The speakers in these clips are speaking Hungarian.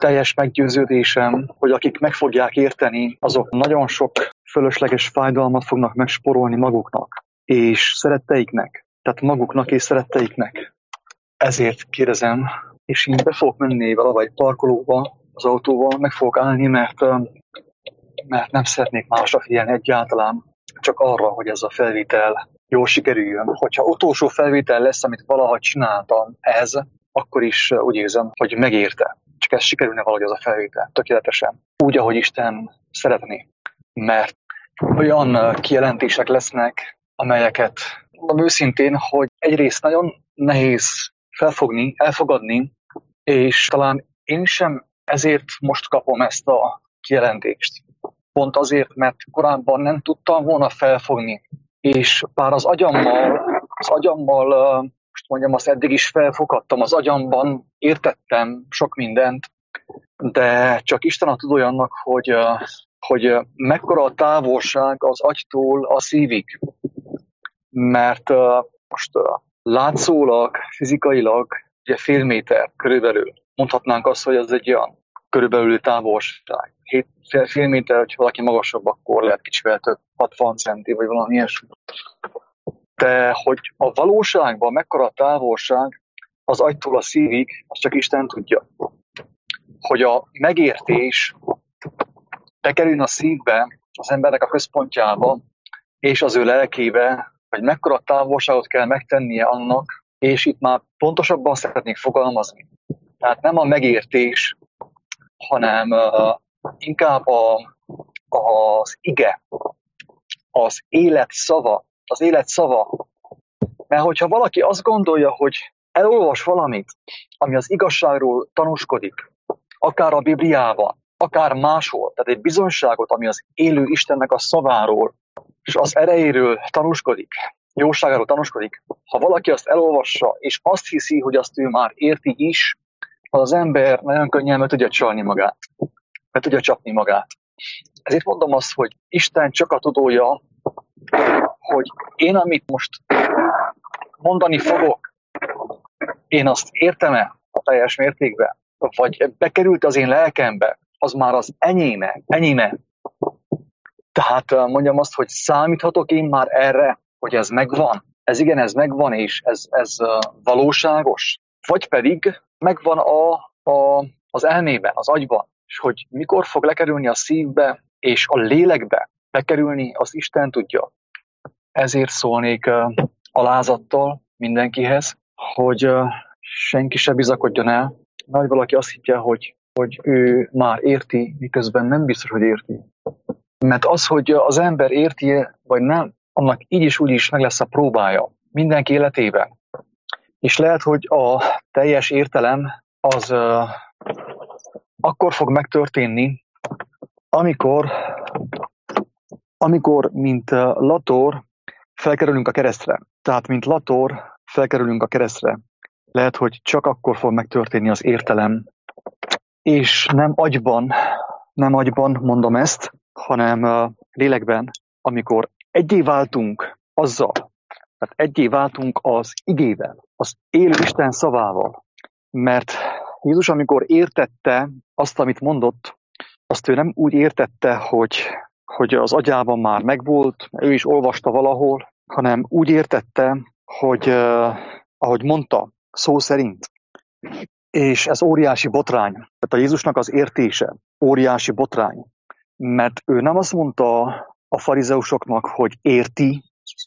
teljes meggyőződésem, hogy akik meg fogják érteni, azok nagyon sok fölösleges fájdalmat fognak megsporolni maguknak és szeretteiknek. Tehát maguknak és szeretteiknek. Ezért kérdezem, és én be fogok menni valahogy egy parkolóba, az autóval, meg fogok állni, mert nem szeretnék másra figyelni egyáltalán, csak arra, hogy ez a felvétel jól sikerüljön. Hogyha utolsó felvétel lesz, amit valaha csináltam akkor is úgy érzem, hogy megérte. Csak ez sikerülne valahogy az a felvétel, tökéletesen. Úgy, ahogy Isten szeretné. Mert olyan kijelentések lesznek, amelyeket mondom őszintén, hogy egyrészt nagyon nehéz felfogni, elfogadni, és talán én sem ezért most kapom ezt a kijelentést. Pont azért, mert korábban nem tudtam volna felfogni. És bár az agyammal most mondjam, azt eddig is felfoghattam, az agyamban értettem sok mindent, de csak Isten a tudója annak, hogy mekkora a távolság az agytól a szívig. Mert most látszólag, fizikailag ugye fél méter körülbelül. Mondhatnánk azt, hogy ez egy olyan körülbelül távolság. Fél méter, hogy valaki magasabb, akkor lehet kicsivel több, 60 centi, vagy valami ilyesmi. De hogy a valóságban mekkora a távolság az agytól a szívig, azt csak Isten tudja. Hogy a megértés bekerüljön a szívbe, az embernek a központjába, és az ő lelkébe, hogy mekkora távolságot kell megtennie annak, és itt már pontosabban szeretnék fogalmazni. Tehát nem a megértés, hanem inkább az ige, az élet szava. Mert hogyha valaki azt gondolja, hogy elolvas valamit, ami az igazságról tanúskodik, akár a Bibliában, akár máshol, tehát egy bizonyságot, ami az élő Istennek a szaváról, és az erejéről tanúskodik, jóságáról tanúskodik, ha valaki azt elolvassa, és azt hiszi, hogy azt ő már érti is, az ember nagyon könnyen meg tudja csalni magát, meg tudja csapni magát. Ezért mondom azt, hogy Isten csak a tudója, hogy én, amit most mondani fogok, én azt értem-e a teljes mértékben, vagy bekerült az én lelkembe, az már az enyéme. Tehát mondjam azt, hogy számíthatok én már erre, hogy ez megvan. Ez megvan, és ez valóságos. Vagy pedig megvan az elmében, az agyban, és hogy mikor fog lekerülni a szívbe, és a lélekbe bekerülni, az Isten tudja. Ezért szólnék alázattal mindenkihez, hogy senki se bizakodjon el, mert valaki azt higgye, hogy ő már érti, miközben nem biztos, hogy érti. Mert az, hogy az ember érti, vagy nem, annak így is úgy is meg lesz a próbája mindenki életében. És lehet, hogy a teljes értelem az akkor fog megtörténni, amikor mint Lator felkerülünk a keresztre. Tehát mint Lator felkerülünk a keresztre. Lehet, hogy csak akkor fog megtörténni az értelem. És nem agyban mondom ezt, hanem lélekben, amikor egyé váltunk azzal, tehát egyé váltunk az igével, az élő Isten szavával. Mert Jézus, amikor értette azt, amit mondott, azt ő nem úgy értette, hogy az agyában már megvolt, ő is olvasta valahol, hanem úgy értette, hogy ahogy mondta, szó szerint. És ez óriási botrány. Tehát a Jézusnak az értése óriási botrány. Mert ő nem azt mondta a farizeusoknak, hogy érti,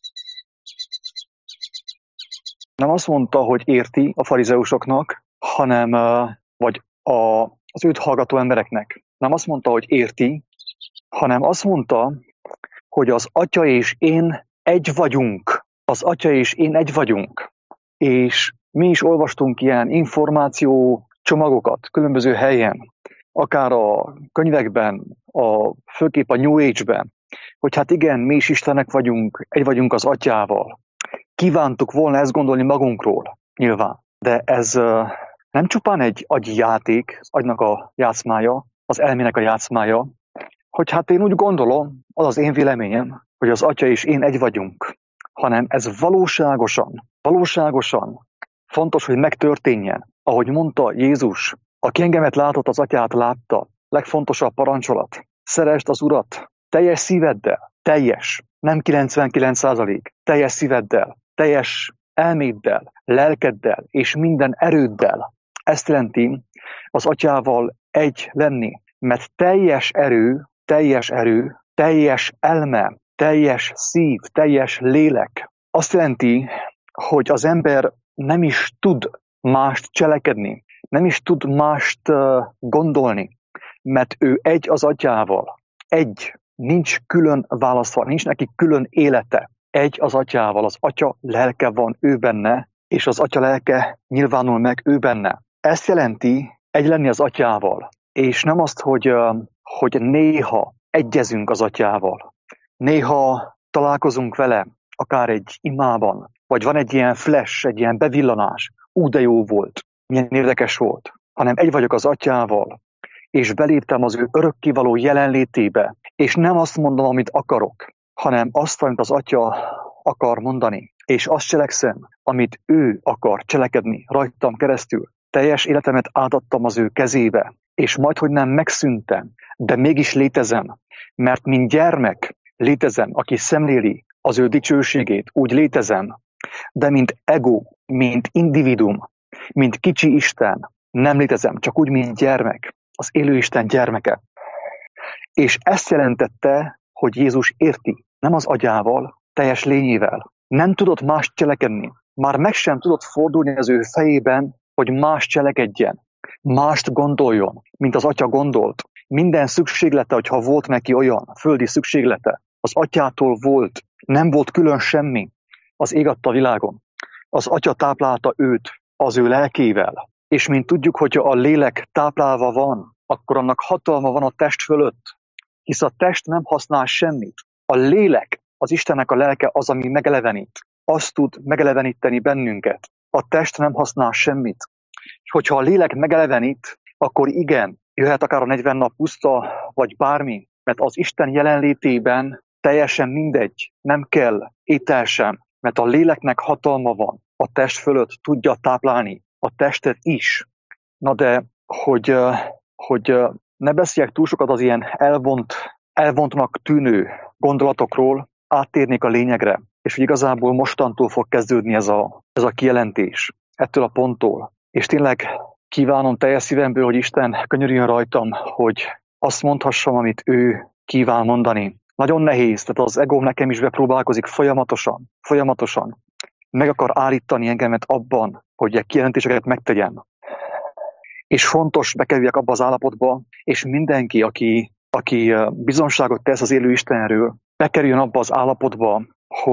nem azt mondta, hogy érti a farizeusoknak, hanem, vagy az őt hallgató embereknek. Nem azt mondta, hogy érti, hanem azt mondta, hogy az Atya és én egy vagyunk. Az Atya és én egy vagyunk. És mi is olvastunk ilyen információ csomagokat különböző helyen, akár a könyvekben, főképp a New Age-ben, hogy hát igen, mi is Istenek vagyunk, egy vagyunk az Atyával. Kívántuk volna ezt gondolni magunkról, nyilván. De ez nem csupán egy agyi játék, az agynak a játszmája, az elmének a játszmája, hogy hát én úgy gondolom, az az én véleményem, hogy az Atya és én egy vagyunk, hanem ez valóságosan fontos, hogy megtörténjen. Ahogy mondta Jézus Aki engemet látott, az atyát látta. Legfontosabb parancsolat. Szeresd az Urat teljes szíveddel, teljes, nem 99%, teljes szíveddel, teljes elméddel, lelkeddel és minden erőddel. Ezt jelenti az atyával egy lenni, mert teljes erő, teljes elme, teljes szív, teljes lélek. Azt jelenti, hogy az ember nem is tud mást cselekedni, nem is tud mást gondolni, mert ő egy az atyával, egy, nincs külön választva, nincs neki külön élete. Egy az atyával, az atya lelke van ő benne, és az atya lelke nyilvánul meg ő benne. Ezt jelenti egy lenni az atyával, és nem azt, hogy néha egyezünk az atyával, néha találkozunk vele, akár egy imában, vagy van egy ilyen flash, egy ilyen bevillanás, de jó volt, milyen érdekes volt, hanem egy vagyok az atyával, és beléptem az ő örökkévaló jelenlétébe, és nem azt mondom, amit akarok, hanem azt, amit az atya akar mondani, és azt cselekszem, amit ő akar cselekedni rajtam keresztül. Teljes életemet átadtam az ő kezébe, és majdhogy nem megszűntem, de mégis létezem, mert mint gyermek létezem, aki szemléli az ő dicsőségét, úgy létezem, de mint ego, mint individuum, mint kicsi Isten, nem létezem, csak úgy, mint gyermek, az élő Isten gyermeke. És ezt jelentette, hogy Jézus érti, nem az agyával, teljes lényével. Nem tudott más cselekedni. Már meg sem tudott fordulni az ő fejében, hogy más cselekedjen, mást gondoljon, mint az atya gondolt. Minden szükséglete, hogyha volt neki olyan földi szükséglete, az atyától volt, nem volt külön semmi az ég adta világon. Az atya táplálta őt az ő lelkével, és mint tudjuk, hogyha a lélek táplálva van, akkor annak hatalma van a test fölött, hisz a test nem használ semmit. A lélek, az Istennek a lelke az, ami megelevenít. Azt tud megeleveníteni bennünket. A test nem használ semmit. És hogyha a lélek megelevenít, akkor igen, jöhet akár a 40 nap puszta, vagy bármi, mert az Isten jelenlétében teljesen mindegy, nem kell étel sem, mert a léleknek hatalma van. A test fölött tudja táplálni a testet is. Na de, hogy ne beszéljek túl sokat az ilyen elvontnak tűnő gondolatokról, áttérnék a lényegre, és hogy igazából mostantól fog kezdődni ez a kijelentés, ettől a ponttól. És tényleg kívánom teljes szívemből, hogy Isten könyörüljön rajtam, hogy azt mondhassam, amit ő kíván mondani. Nagyon nehéz, tehát az egóm nekem is bepróbálkozik folyamatosan. Meg akar állítani engemet abban, hogy kijelentéseket megtegyem. És fontos bekerüljek abba az állapotba, és mindenki, aki bizonságot tesz az élő Istenről, bekerüljön abba az állapotba,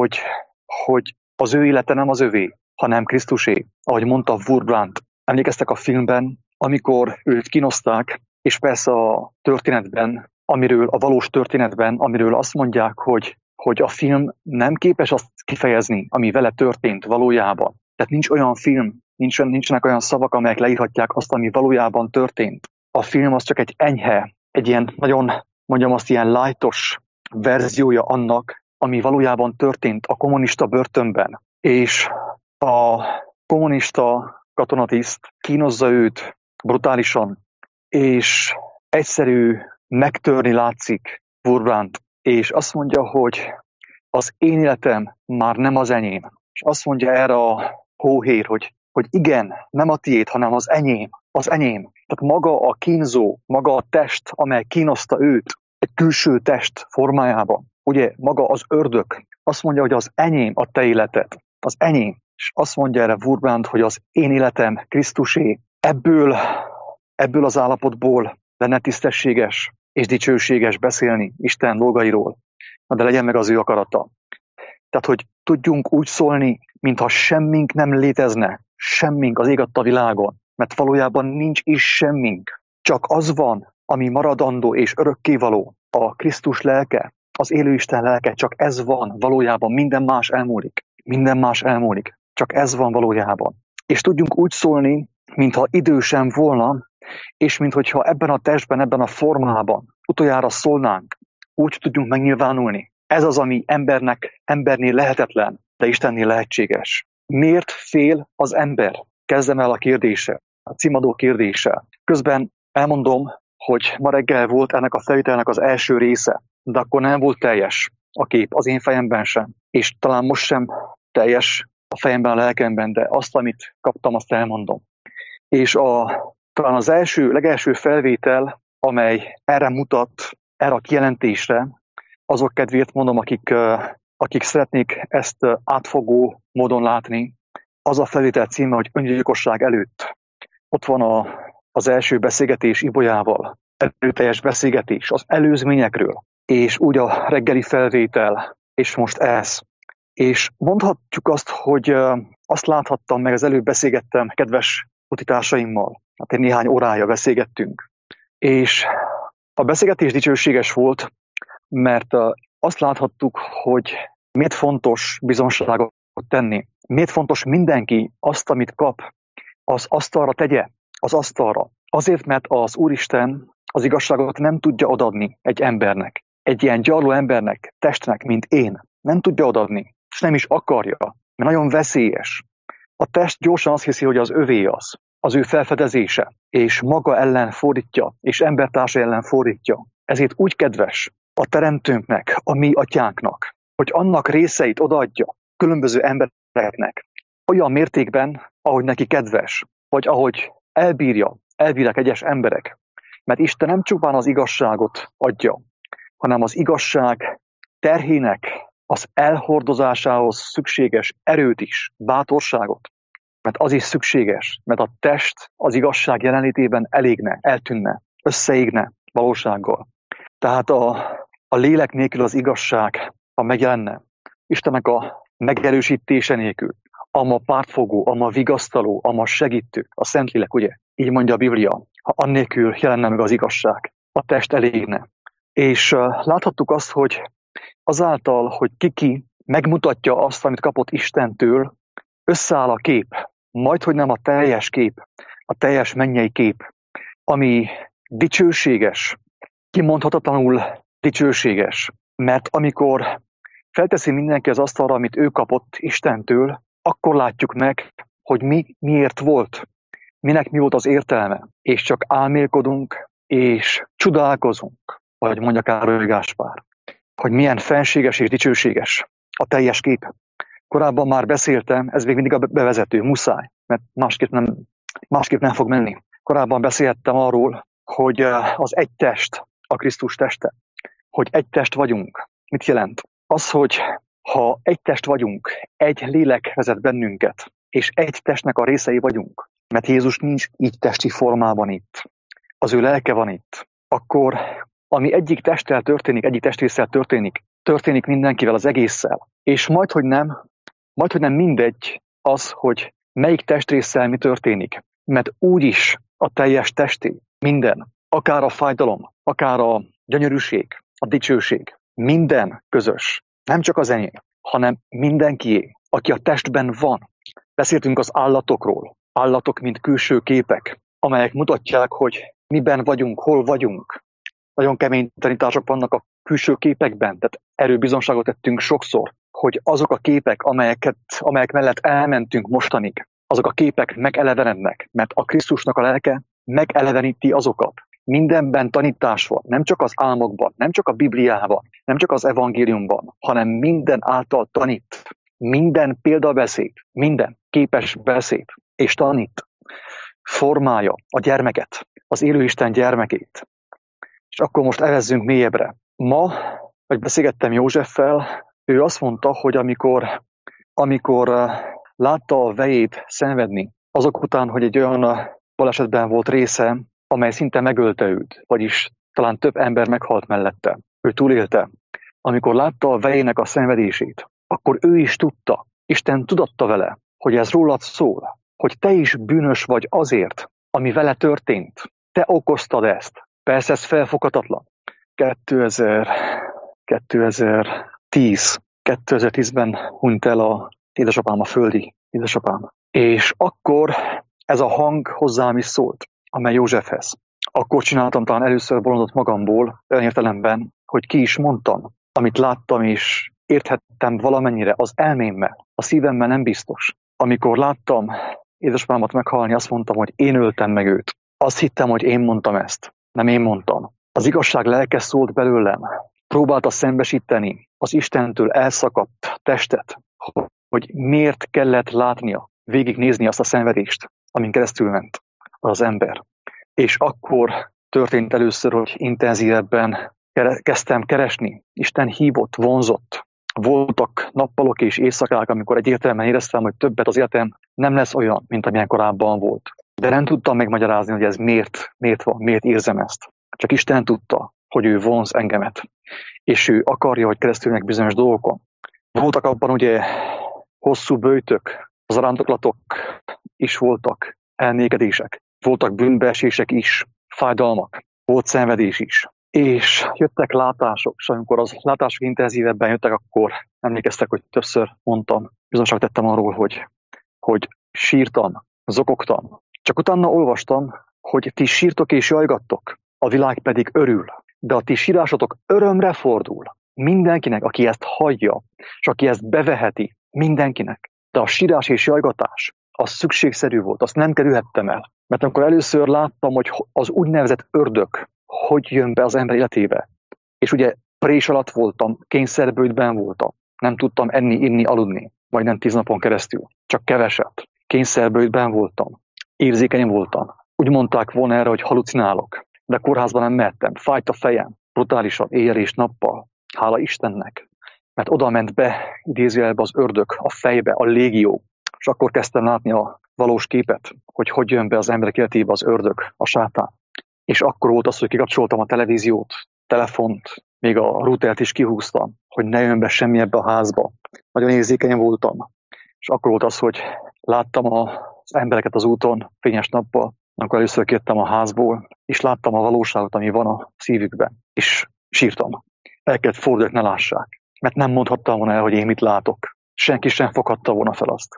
hogy az ő élete nem az övé, hanem Krisztusé, ahogy mondta Wurmbrand. Emlékeztek a filmben, amikor őt kínozták, és persze a történetben, a valós történetben, amiről azt mondják, hogy a film nem képes azt kifejezni, ami vele történt valójában. Tehát nincs olyan film, nincsenek olyan szavak, amelyek leírhatják azt, ami valójában történt. A film az csak egy enyhe, egy ilyen nagyon, mondjam azt, ilyen lightos verziója annak, ami valójában történt a kommunista börtönben. És a kommunista katonatiszt kínozza őt brutálisan, és egyszerű megtörni látszik Wurmbrand, és azt mondja, hogy az én életem már nem az enyém. És azt mondja erre a hóhér, hogy igen, nem a tiéd, hanem az enyém. Tehát maga a kínzó, maga a test, amely kínozta őt egy külső test formájában. Ugye maga az ördög azt mondja, hogy az enyém a te életed. Az enyém. És azt mondja erre Wurmbrand, hogy az én életem Krisztusé. Ebből az állapotból lenne tisztességes és dicsőséges beszélni Isten dolgairól. De legyen meg az ő akarata. Tehát, hogy tudjunk úgy szólni, mintha semmink nem létezne, semmink az ég adta világon, mert valójában nincs is semmink. Csak az van, ami maradandó és örökkévaló, a Krisztus lelke, az élő Isten lelke, csak ez van valójában, minden más elmúlik, csak ez van valójában. És tudjunk úgy szólni, mintha idő sem volna, és minthogyha ebben a testben, ebben a formában utoljára szólnánk, úgy tudjunk megnyilvánulni. Ez az, ami embernél lehetetlen, de Istennél lehetséges. Miért fél az ember? Kezdem el a kérdéssel, a címadó kérdéssel. Közben elmondom, hogy ma reggel volt ennek a felvételnek az első része, de akkor nem volt teljes a kép, az én fejemben sem, és talán most sem teljes a fejemben, a lelkemben, de azt, amit kaptam, azt elmondom. És talán az legelső felvétel, amely erre mutat, erre a kijelentésre, azok kedvéért mondom, akik szeretnék ezt átfogó módon látni, az a felvétel címe, hogy öngyilkosság előtt. Ott van az első beszélgetés Ibolyával, erőteljes beszélgetés az előzményekről, és úgy a reggeli felvétel, és most ez. És mondhatjuk azt, hogy azt láthattam, meg az előbb beszélgettem kedves utitársaimmal, hát egy néhány órája beszélgettünk. És a beszélgetés dicsőséges volt, mert azt láthattuk, hogy miért fontos bizonságot tenni. Miért fontos mindenki azt, amit kap, az asztalra tegye, az asztalra. Azért, mert az Úristen az igazságot nem tudja odaadni egy embernek, egy ilyen gyarló embernek, testnek, mint én. Nem tudja odaadni, és nem is akarja, mert nagyon veszélyes. A test gyorsan azt hiszi, hogy az övé az ő felfedezése, és maga ellen fordítja, és embertársa ellen fordítja. Ezért úgy kedves a Teremtőnknek, a mi atyánknak, hogy annak részeit odaadja különböző embereknek, olyan mértékben, ahogy neki kedves, vagy ahogy elbírják egyes emberek. Mert Isten nem csupán az igazságot adja, hanem az igazság terhének az elhordozásához szükséges erőt is, bátorságot. Mert az is szükséges, mert a test az igazság jelenlétében elégne, eltűnne, összeégne valósággal. Tehát a lélek nélkül az igazság, ha megjelenne, Istennek a megerősítése nélkül, ama pártfogó, ama vigasztaló, ama segítő, a Szentlélek, ugye? Így mondja a Biblia, ha annélkül jelenne meg az igazság, a test elégne. És láthattuk azt, hogy azáltal, hogy ki megmutatja azt, amit kapott Istentől, összeáll a kép, majdhogy nem a teljes kép, a teljes mennyei kép, ami dicsőséges, kimondhatatlanul dicsőséges. Mert amikor felteszi mindenki az asztalra, amit ő kapott Istentől, akkor látjuk meg, hogy miért volt, minek mi volt az értelme, és csak álmélkodunk, és csodálkozunk, vagy mondja Károly Gáspár, hogy milyen fenséges és dicsőséges a teljes kép. Korábban már beszéltem, ez még mindig a bevezető, muszáj, mert másképp nem fog menni. Korábban beszéltem arról, hogy az egy test, a Krisztus teste, hogy egy test vagyunk. Mit jelent? Az, hogy ha egy test vagyunk, egy lélek vezet bennünket, és egy testnek a részei vagyunk, mert Jézus nincs így testi formában itt, az ő lelke van itt, akkor ami egyik testtel történik, egyik testrésszel történik mindenkivel, az egésszel. És majdhogy nem mindegy az, hogy melyik testrésszel mi történik. Mert úgyis a teljes testé, minden, akár a fájdalom, akár a gyönyörűség, a dicsőség, minden közös. Nem csak az enyém, hanem mindenkié, aki a testben van. Beszéltünk az állatokról. Állatok, mint külső képek, amelyek mutatják, hogy miben vagyunk, hol vagyunk. Nagyon kemény tanítások vannak a külső képekben, tehát erről bizonságot tettünk sokszor, hogy azok a képek, amelyek mellett elmentünk mostanig, azok a képek megelevenednek, mert a Krisztusnak a lelke megeleveníti azokat. Mindenben tanítás van, nem csak az álmokban, nem csak a Bibliában, nem csak az evangéliumban, hanem minden által tanít, minden példabeszéd, minden képes beszéd és tanít, formálja a gyermeket, az élő Isten gyermekét. És akkor most evezzünk mélyebbre. Ma, hogy beszélgettem Józseffel, ő azt mondta, hogy amikor látta a vejét szenvedni, azok után, hogy egy olyan balesetben volt része, amely szinte megölte őt, vagyis talán több ember meghalt mellette. Ő túlélte. Amikor látta a vejének a szenvedését, akkor ő is tudta, Isten tudatta vele, hogy ez rólad szól, hogy te is bűnös vagy azért, ami vele történt. Te okoztad ezt. Persze ez felfoghatatlan. 2010-ben hunyt el a édesapám, a földi édesapám. És akkor ez a hang hozzám is szólt, amely Józsefhez. Akkor csináltam talán először bolondot magamból, olyan értelemben, hogy ki is mondtam, amit láttam és érthettem valamennyire az elmémmel, a szívemmel nem biztos. Amikor láttam édesapámat meghalni, azt mondtam, hogy én öltem meg őt. Azt hittem, hogy én mondtam ezt. Nem én mondtam. Az igazság lelke szólt belőlem. Próbálta szembesíteni az Istentől elszakadt testet, hogy miért kellett látnia, végignézni azt a szenvedést, amin keresztül ment az ember. És akkor történt először, hogy intenzívebben kezdtem keresni. Isten hívott, vonzott. Voltak nappalok és éjszakák, amikor egyértelműen éreztem, hogy többet az életem nem lesz olyan, mint amilyen korábban volt. De nem tudtam megmagyarázni, hogy ez miért van, miért érzem ezt. Csak Isten tudta, hogy ő vonz engemet. És ő akarja, hogy keresztülnek bizonyos dolgokon. Voltak abban ugye hosszú böjtök, zarándoklatok is voltak, elmékedések. Voltak bűnbeesések is, fájdalmak, volt szenvedés is. És jöttek látások, és amikor az látások intenzívebben jöttek, akkor emlékeztek, hogy többször mondtam, bizonyosan tettem arról, hogy sírtam, zokogtam. Csak utána olvastam, hogy ti sírtok és jajgattok, a világ pedig örül. De a ti sírásotok örömre fordul. Mindenkinek, aki ezt hallja, és aki ezt beveheti, mindenkinek. De a sírás és jajgatás, az szükségszerű volt, azt nem kerülhettem el. Mert amikor először láttam, hogy az úgynevezett ördög, hogy jön be az ember életébe. És ugye prés alatt voltam, kényszerbőjtben voltam. Nem tudtam enni, inni, aludni, majdnem 10 napon keresztül. Csak keveset. Kényszerbőjtben voltam. Érzékeny voltam. Úgy mondták volna erre, hogy halucinálok. De kórházban nem mehettem. Fájt a fejem. Brutálisan, éjjel és nappal. Hála Istennek. Mert oda ment be, idézőjelbe az ördög, a fejbe, a légió. És akkor kezdtem látni a valós képet, hogy jön be az emberek életébe az ördög, a sátán. És akkor volt az, hogy kikapcsoltam a televíziót, telefont, még a routert is kihúztam, hogy ne jön be semmi ebbe a házba. Nagyon érzékeny voltam. És akkor volt az, hogy láttam az embereket az úton, fényes nappal, amikor először kijöttem a házból, és láttam a valóságot, ami van a szívükben. És sírtam. El kellett fordulni, ne lássák. Mert nem mondhattam volna el, hogy én mit látok. Senki sem foghatta volna fel azt.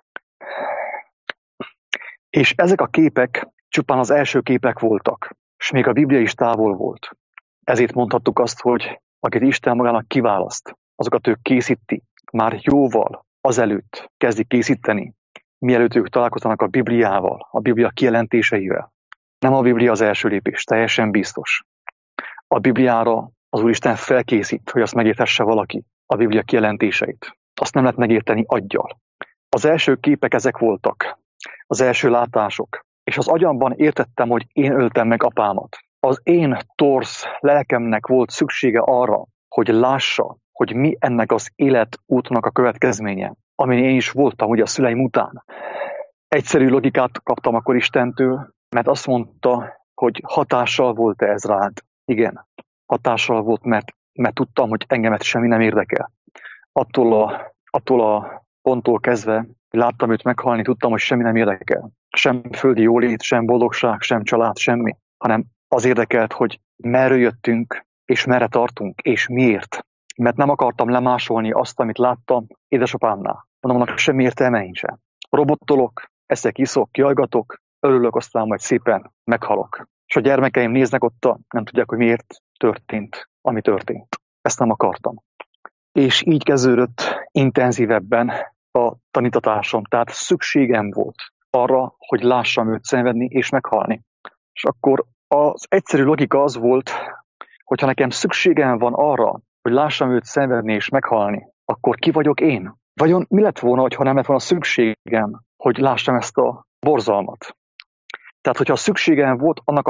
És ezek a képek csupán az első képek voltak. És még a Biblia is távol volt. Ezért mondhattuk azt, hogy akit Isten magának kiválaszt, azokat ő készíti, már jóval azelőtt kezdik készíteni, mielőtt ők találkoznak a Bibliával, a Biblia kijelentéseivel. Nem a Biblia az első lépés, teljesen biztos. A Bibliára az Úristen felkészít, hogy azt megértesse valaki, a Biblia kijelentéseit. Azt nem lehet megérteni aggyal. Az első képek ezek voltak, az első látások. És az agyamban értettem, hogy én öltem meg apámat. Az én torz lelkemnek volt szüksége arra, hogy lássa, hogy mi ennek az életútnak a következménye, amin én is voltam ugye a szüleim után. Egyszerű logikát kaptam akkor Istentől, mert azt mondta, hogy hatással volt ez rád. Igen, hatással volt, mert tudtam, hogy engemet semmi nem érdekel. Attól a ponttól kezdve láttam őt meghalni, tudtam, hogy semmi nem érdekel. Sem földi jólét, sem boldogság, sem család, semmi, hanem az érdekelt, hogy merről jöttünk, és merre tartunk, és miért. Mert nem akartam lemásolni azt, amit láttam édesapámnál. Mondom, annak semmi értelme nincsen. Robottolok, eszek, iszok, jajgatok, örülök, aztán majd szépen meghalok. És a gyermekeim néznek ott, nem tudják, hogy miért történt, ami történt. Ezt nem akartam. És így kezdődött intenzívebben a tanítatásom. Tehát szükségem volt arra, hogy lássam őt szenvedni és meghalni. És akkor az egyszerű logika az volt, hogyha nekem szükségem van arra, hogy lássam őt szenvedni és meghalni, akkor ki vagyok én? Vajon mi lett volna, ha nem lett volna szükségem, hogy lássam ezt a borzalmat? Tehát, hogyha szükségem volt annak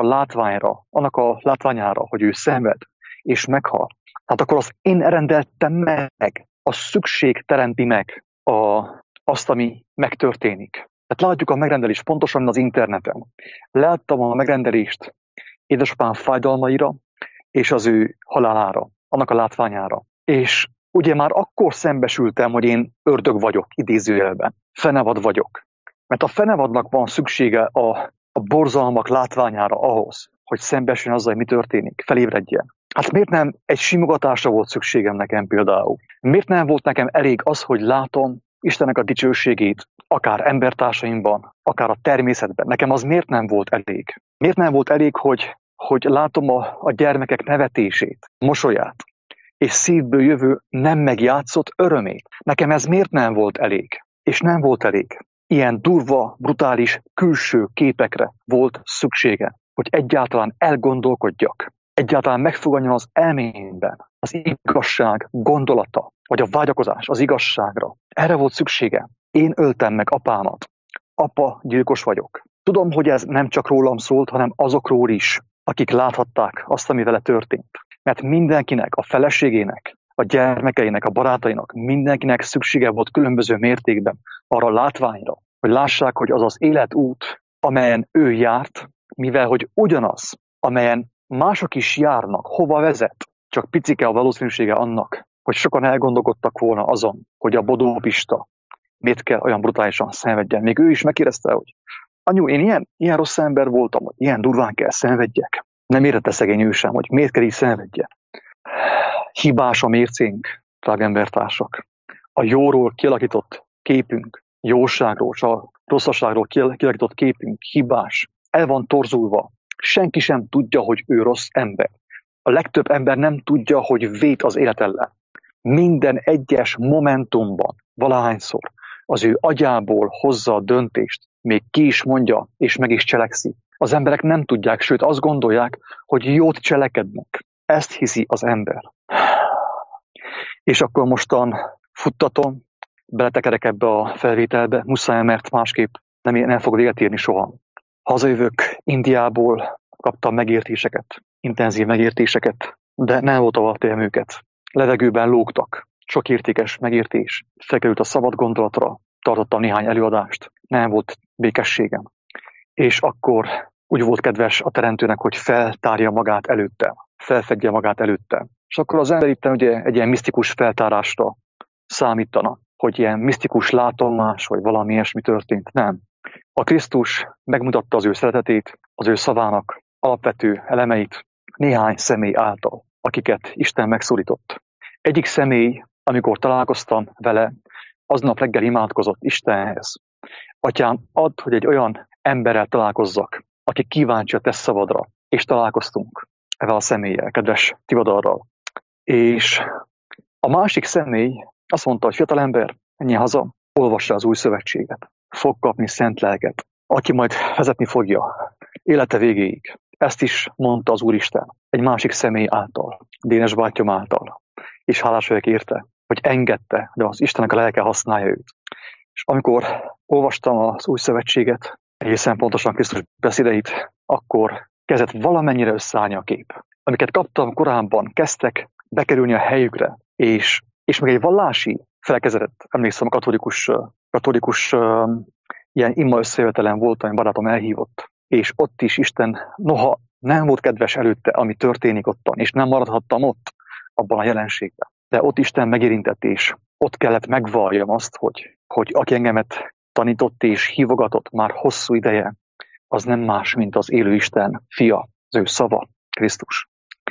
a látványára, hogy ő szenved és meghal, tehát akkor azt én rendeltem meg, a szükség teremti meg azt, ami megtörténik. Tehát látjuk a megrendelést pontosan az interneten. Láttam a megrendelést édesapám fájdalmaira és az ő halálára, annak a látványára. És ugye már akkor szembesültem, hogy én ördög vagyok, idézőjelben. Fenevad vagyok. Mert a fenevadnak van szüksége a borzalmak látványára ahhoz, hogy szembesüljön azzal, hogy mi történik, felébredjen. Hát miért nem egy simogatásra volt szükségem nekem például? Miért nem volt nekem elég az, hogy látom Istennek a dicsőségét, akár embertársaimban, akár a természetben? Nekem az miért nem volt elég? Miért nem volt elég, hogy látom a gyermekek nevetését, mosolyát, és szívből jövő nem megjátszott örömét? Nekem ez miért nem volt elég? És nem volt elég. Ilyen durva, brutális külső képekre volt szüksége. hogy egyáltalán elgondolkodjak, egyáltalán megfogadjon az elmémben az igazság gondolata, vagy a vágyakozás az igazságra. Erre volt szüksége. Én öltem meg apámat. Apa, gyilkos vagyok. Tudom, hogy ez nem csak rólam szólt, hanem azokról is, akik láthatták azt, ami vele történt. Mert mindenkinek, a feleségének, a gyermekeinek, a barátainak, mindenkinek szüksége volt különböző mértékben arra a látványra, hogy lássák, hogy az az életút, amelyen ő járt, mivel hogy ugyanaz, amelyen mások is járnak, hova vezet, csak picike a valószínűsége annak, hogy sokan elgondolkodtak volna azon, hogy a Bodó Pista miért kell olyan brutálisan szenvedjen. Még ő is megkérdezte, hogy anyu, én ilyen rossz ember voltam, hogy ilyen durván kell szenvedjek. Nem értette szegény ő sem, hogy miért kell így szenvedjen. Hibás a mércénk, drága embertársak. A jóról kialakított képünk, jóságról, és a rosszaságról kialakított képünk hibás, el van torzulva. Senki sem tudja, hogy ő rossz ember. A legtöbb ember nem tudja, hogy vét az élet ellen. Minden egyes momentumban, valahányszor az ő agyából hozza a döntést, még ki is mondja, és meg is cselekszi. Az emberek nem tudják, sőt azt gondolják, hogy jót cselekednek. Ezt hiszi az ember. És akkor mostan futtatom, beletekerek ebbe a felvételbe, muszáj, mert másképp nem fog véget érni soha. Hazajövök Indiából, kaptam megértéseket, intenzív megértéseket, de nem volt avatélem őket. Levegőben lógtak, sok értékes megértés, felkerült a szabad gondolatra, tartottam néhány előadást, nem volt békességem. És akkor úgy volt kedves a teremtőnek, hogy feltárja magát előttem, felfedje magát előttem. És akkor az ember itt ugye egy ilyen misztikus feltárásra számítana, hogy ilyen misztikus látomás, vagy valami ilyesmi történt. Nem. A Krisztus megmutatta az ő szeretetét, az ő szavának alapvető elemeit néhány személy által, akiket Isten megszólított. Egyik személy, amikor találkoztam vele, aznap reggel imádkozott Istenhez. Atyám, add, hogy egy olyan emberrel találkozzak, aki kíváncsi a te szavadra, és találkoztunk ezzel a személlyel, kedves Tivadarral. És a másik személy azt mondta, hogy fiatalember, menjél haza, olvassa az új szövetséget, fog kapni szent lelket, aki majd vezetni fogja élete végéig. Ezt is mondta az Úristen egy másik személy által, Dénes bátyám által. És hálás vagyok érte, hogy engedte, hogy az Istennek a lelke használja őt. És amikor olvastam az új szövetséget, egészen pontosan Krisztus beszédeit, akkor kezdett valamennyire összeállni a kép. Amiket kaptam korábban, kezdtek bekerülni a helyükre, és még egy vallási felekezetet, emlékszem, a katolikus ilyen imma összejövetelen volt, ami barátom elhívott, és ott is Isten, noha nem volt kedves előtte, ami történik ottan, és nem maradhattam ott, abban a jelenségben. De ott Isten megérintett, és ott kellett megvalljam azt, hogy aki engemet tanított és hívogatott már hosszú ideje, az nem más, mint az élő Isten fia, az ő szava, Krisztus.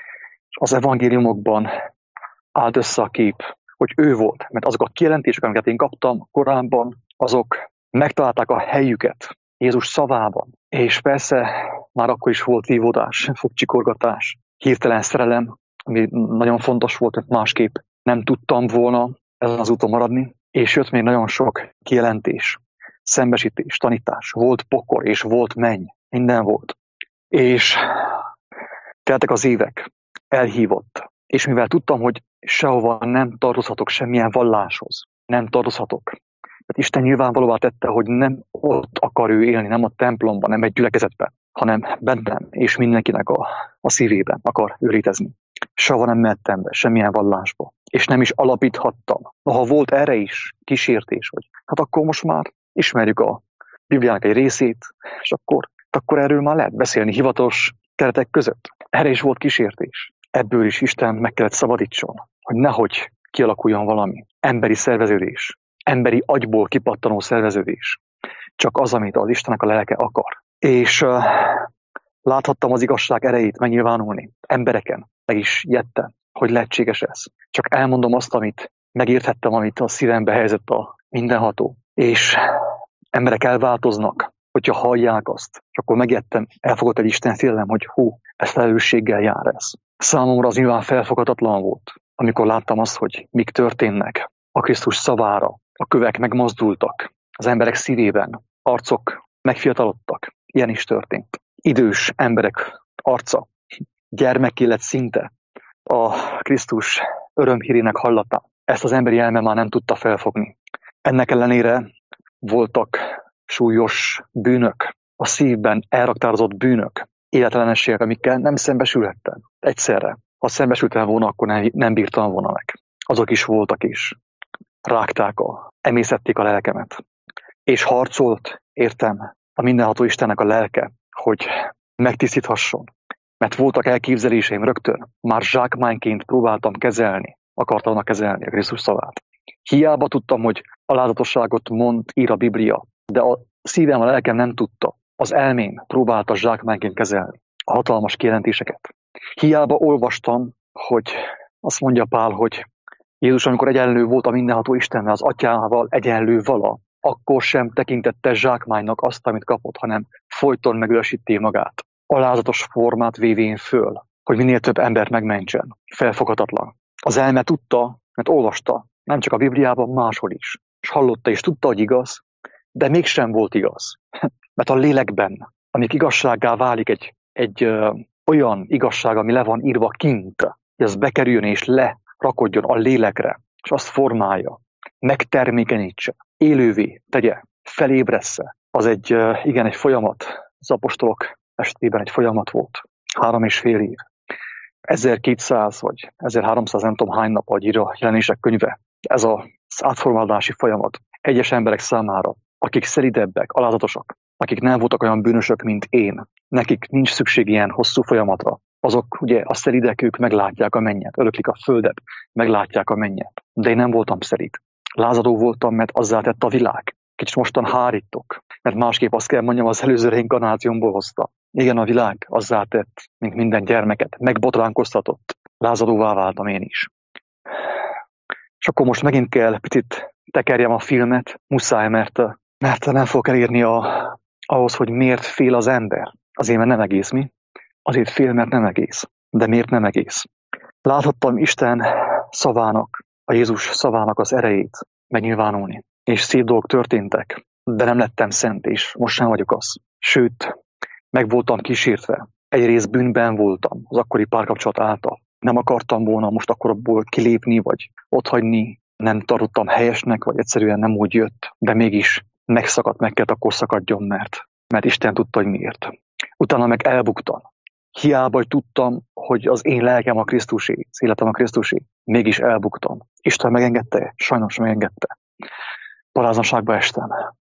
És az evangéliumokban állt össze a kép, hogy ő volt, mert azok a kijelentések, amiket én kaptam korábban, azok megtalálták a helyüket Jézus szavában. És persze már akkor is volt vívódás, fogcsikorgatás, hirtelen szerelem, ami nagyon fontos volt, mert másképp nem tudtam volna ezen az úton maradni. És jött még nagyon sok kijelentés, szembesítés, tanítás. Volt pokol és volt menny, minden volt. És teltek az évek, elhívott. És mivel tudtam, hogy sehova nem tartozhatok semmilyen valláshoz, nem tartozhatok. Tehát Isten nyilvánvalóvá tette, hogy nem ott akar ő élni, nem a templomban, nem egy gyülekezetben, hanem bennem és mindenkinek a szívében akar ő létezni. Sehova nem mehettem be, semmilyen vallásba. És nem is alapíthattam. Noha volt erre is kísértés, hogy hát akkor most már ismerjük a Bibliának egy részét, és akkor erről már lehet beszélni hivatalos keretek között. Erre is volt kísértés. Ebből is Isten meg kellett szabadítson, hogy nehogy kialakuljon valami emberi szerveződés, emberi agyból kipattanó szerveződés. Csak az, amit az Istennek a lelke akar. És láthattam az igazság erejét megnyilvánulni embereken, meg is jettem, hogy lehetséges ez. Csak elmondom azt, amit megérthettem, amit a szívembe helyezett a mindenható. És emberek elváltoznak, hogyha hallják azt. És akkor megjettem, elfogott egy Isten félelem, hogy ez felelősséggel jár ez. Számomra az nyilván felfoghatatlan volt, amikor láttam azt, hogy mik történnek a Krisztus szavára. A kövek megmozdultak az emberek szívében, arcok megfiatalodtak. Ilyen is történt. idős emberek arca, gyermekké lett szinte a Krisztus örömhírének hallatán. Ezt az emberi elme már nem tudta felfogni. Ennek ellenére voltak súlyos bűnök, a szívben elraktározott bűnök, életlenségek, amikkel nem szembesülhettem egyszerre. Ha szembesültem volna, akkor nem bírtam volna meg. Azok is voltak is. Rágták, emészették a lelkemet. És harcolt, értem, a mindenható Istennek a lelke, hogy megtisztíthasson. Mert voltak elképzeléseim rögtön, már zsákmányként próbáltam akartam kezelni a Krisztus szavát. Hiába tudtam, hogy alázatosságot ír a Biblia, de a szívem, a lelkem nem tudta. Az elmém próbálta zsákmányként kezelni a hatalmas kijelentéseket. Hiába olvastam, hogy azt mondja Pál, hogy Jézus, amikor egyenlő volt a mindenható Istennel, az atyával egyenlő vala, akkor sem tekintette zsákmánynak azt, amit kapott, hanem folyton megüresíti magát. Alázatos formát vévén föl, hogy minél több embert megmentsen. Felfoghatatlan. Az elme tudta, mert olvasta, nem csak a Bibliában, máshol is. És hallotta, és tudta, hogy igaz, de mégsem volt igaz. Mert a lélekben, amíg igazsággá válik egy olyan igazság, ami le van írva kint, hogy az bekerüljön és lerakodjon a lélekre, és azt formálja, megtermékenyítse, élővé tegye, felébressze. Az egy folyamat. Az apostolok esetében egy folyamat volt. 3,5 év. 1200 vagy 1300 nem tudom hány nap, hogy ír a Jelenések könyve. Ez az átformálási folyamat egyes emberek számára, akik szelidebbek, alázatosak, akik nem voltak olyan bűnösök, mint én. Nekik nincs szükség ilyen hosszú folyamatra. Azok ugye a szelidek, ők meglátják a mennyet, öröklik a földet, meglátják a mennyet. De én nem voltam szelíd. Lázadó voltam, mert azzá tett a világ. Kicsit mostan hárítok, mert másképp azt kell mondjam, az előző reinkarnációmból hozta. Igen, a világ azzá tett, mint minden gyermeket, megbotránkoztatott. Lázadóvá váltam én is. És akkor most megint kell picit tekerjem a filmet, muszáj, mert nem fog elérni ahhoz, hogy miért fél az ember. Azért, mert nem egész mi. Azért fél, mert nem egész. De miért nem egész? Láthattam Isten szavának, a Jézus szavának az erejét megnyilvánulni. És szép dolgok történtek, de nem lettem szent, és most sem vagyok az. Sőt, meg voltam kísértve. Egyrészt bűnben voltam az akkori párkapcsolat által. Nem akartam volna most akkor abból kilépni, vagy otthagyni. Nem tartottam helyesnek, vagy egyszerűen nem úgy jött. De mégis megszakadt, meg kellett akkor szakadjon, mert Isten tudta, hogy miért. Utána meg elbuktam. Hiába, hogy tudtam, hogy az én lelkem a Krisztusé, az életem a Krisztusé, mégis elbuktam. Isten megengedte? Sajnos megengedte. Paráznaságba estem.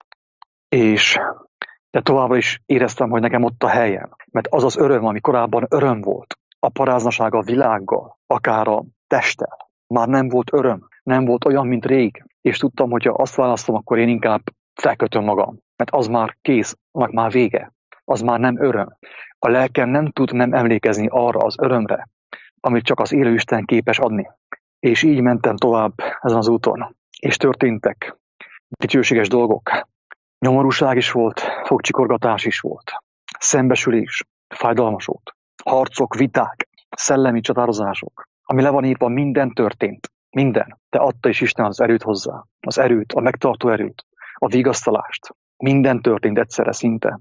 De továbbra is éreztem, hogy nekem ott a helyem. Mert az az öröm, ami korábban öröm volt, a paráznaság a világgal, akár a testtel, már nem volt öröm, nem volt olyan, mint rég. És tudtam, hogy ha azt választom, akkor én inkább felkötöm magam. Mert az már kész, annak már vége. Az már nem öröm. A lelkem nem tud nem emlékezni arra az örömre, amit csak az élő Isten képes adni. És így mentem tovább ezen az úton. És történtek dicsőséges dolgok. Nyomorúság is volt, fogcsikorgatás is volt. Szembesülés, fájdalmas volt. Harcok, viták, szellemi csatározások. Ami le van írva, minden történt. Minden. De adta is Isten az erőt hozzá. Az erőt, a megtartó erőt, a vigasztalást. Minden történt egyszerre szinte.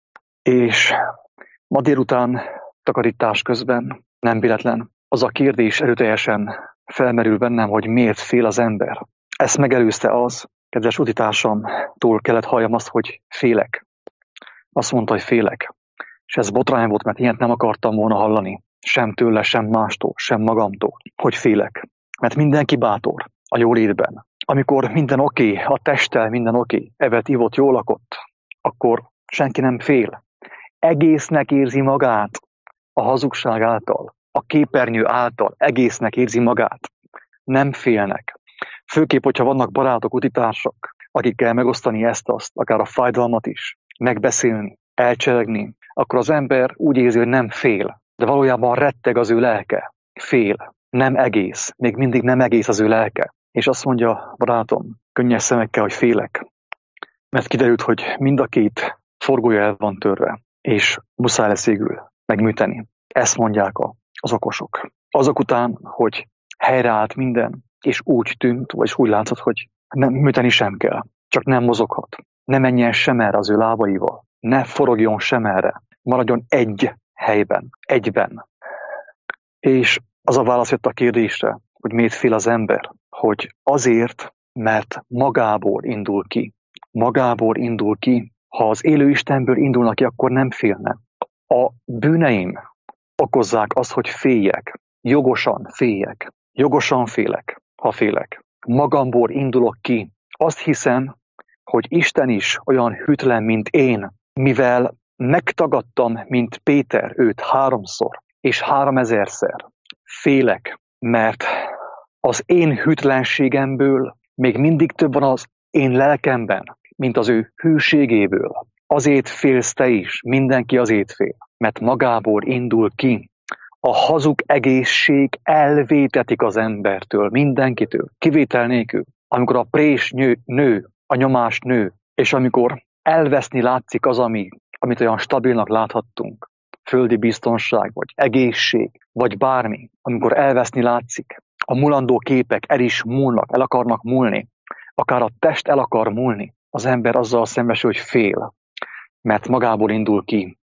És ma délután takarítás közben, nem véletlen, az a kérdés erőteljesen felmerül bennem, hogy miért fél az ember. Ezt megelőzte az, kedves utitársamtól kellett halljam azt, hogy félek. Azt mondta, hogy félek. És ez botrány volt, mert ilyet nem akartam volna hallani. Sem tőle, sem mástól, sem magamtól, hogy félek. Mert mindenki bátor a jólétben. Amikor minden oké, a testtel minden oké, evett, ivott, jól lakott, akkor senki nem fél. Egésznek érzi magát a hazugság által, a képernyő által, egésznek érzi magát. Nem félnek. Főképp, hogyha vannak barátok, utitársak, akikkel megosztani ezt-azt, akár a fájdalmat is, megbeszélni, elcseregni, akkor az ember úgy érzi, hogy nem fél, de valójában retteg az ő lelke. Fél. Nem egész. Még mindig nem egész az ő lelke. És azt mondja, barátom, könnyes szemekkel, hogy félek. Mert kiderült, hogy mind a két forgója el van törve, és muszáj lesz végül megműteni. Ezt mondják az okosok. Azok után, hogy helyreállt minden, és úgy tűnt, vagy úgy látszott, hogy nem műteni sem kell. Csak nem mozoghat. Ne menjen sem erre az ő lábaival. Ne forogjon sem erre. Maradjon egy helyben, egyben. És az a válasz jött a kérdésre, hogy miért fél az ember, hogy azért, mert magából indul ki. Magából indul ki. Ha az élő Istenből indulnak ki, akkor nem félne. A bűneim okozzák azt, hogy féljek. Jogosan féljek. Jogosan félek, ha félek. Magamból indulok ki. Azt hiszem, hogy Isten is olyan hűtlen, mint én, mivel megtagadtam, mint Péter őt 3-szor és 3000-szer. Félek, mert az én hűtlenségemből még mindig több van az én lelkemben, mint az ő hűségéből. Azért félsz te is, mindenki azért fél, mert magából indul ki. A hazug egészség elvétetik az embertől, mindenkitől, kivétel nélkül. Amikor a prés nő, a nyomás nő, és amikor elveszni látszik az, amit olyan stabilnak láthattunk, földi biztonság, vagy egészség, vagy bármi, amikor elveszni látszik, a mulandó képek el is múlnak, el akarnak múlni, akár a test el akar múlni, az ember azzal szembesül, hogy fél, mert magából indul ki,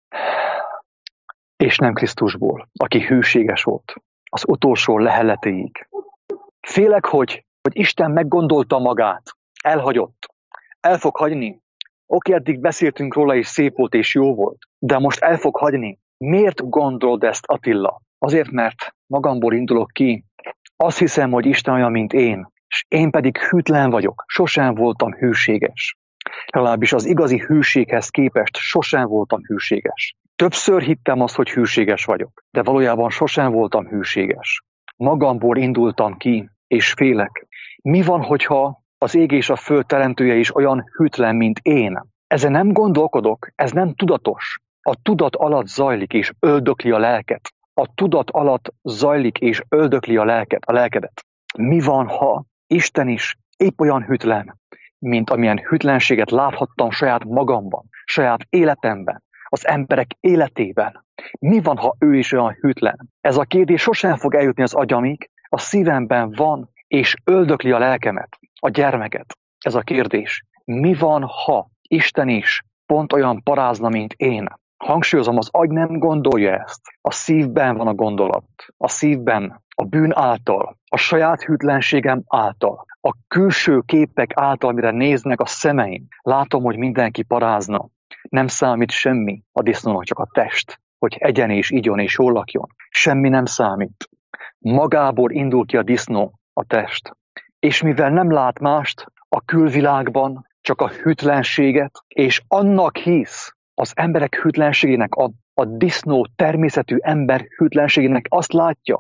és nem Krisztusból, aki hűséges volt, az utolsó leheletéig. Félek, hogy Isten meggondolta magát, elhagyott, el fog hagyni. Oké, eddig beszéltünk róla, és szép volt, és jó volt, de most el fog hagyni. Miért gondolod ezt, Attila? Azért, mert magamból indulok ki. Azt hiszem, hogy Isten olyan, mint én, és én pedig hűtlen vagyok, sosem voltam hűséges. Legalábbis az igazi hűséghez képest sosem voltam hűséges. Többször hittem azt, hogy hűséges vagyok, de valójában sosem voltam hűséges. Magamból indultam ki, és félek. Mi van, hogyha az ég és a föld teremtője is olyan hűtlen, mint én? Ezen nem gondolkodok, ez nem tudatos. A tudat alatt zajlik és öldökli a lelket. A tudat alatt zajlik és öldökli a lelkedet. Mi van, ha Isten is épp olyan hűtlen, mint amilyen hűtlenséget láthattam saját magamban, saját életemben, az emberek életében? Mi van, ha ő is olyan hűtlen? Ez a kérdés sosem fog eljutni az agyamig, a szívemben van, és öldökli a lelkemet, a gyermeket. Ez a kérdés. Mi van, ha Isten is pont olyan parázna, mint én? Hangsúlyozom, az agy nem gondolja ezt. A szívben van a gondolat. A szívben, a bűn által, a saját hűtlenségem által, a külső képek által, amire néznek a szemeim. Látom, hogy mindenki parázna. Nem számít semmi a disznónak, csak a test, hogy egyen és igyon és jól lakjon. Semmi nem számít. Magából indul ki a disznó, a test. És mivel nem lát mást a külvilágban, csak a hűtlenséget, és annak hisz, az emberek hűtlenségének, a disznó természetű ember hűtlenségének azt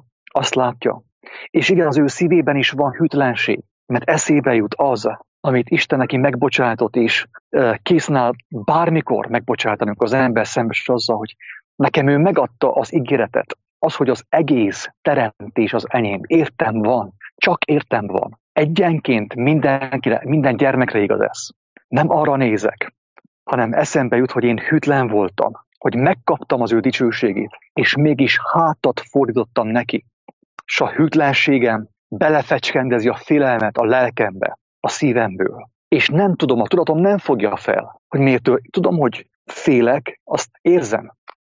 látja. És igen, az ő szívében is van hűtlenség, mert eszébe jut az, amit Isten neki megbocsátott, és készen áll bármikor megbocsátani, amikor az ember szembesül azzal, hogy nekem ő megadta az ígéretet, az, hogy az egész teremtés az enyém. Értem van, csak értem van. Egyenként mindenkire, minden gyermekre igaz ez. Nem arra nézek, hanem eszembe jut, hogy én hűtlen voltam, hogy megkaptam az ő dicsőségét, és mégis hátat fordítottam neki. És a hűtlenségem belefecskendezi a félelmet a lelkembe, a szívemből. És nem tudom, a tudatom nem fogja fel, hogy miért tudom, hogy félek, azt érzem.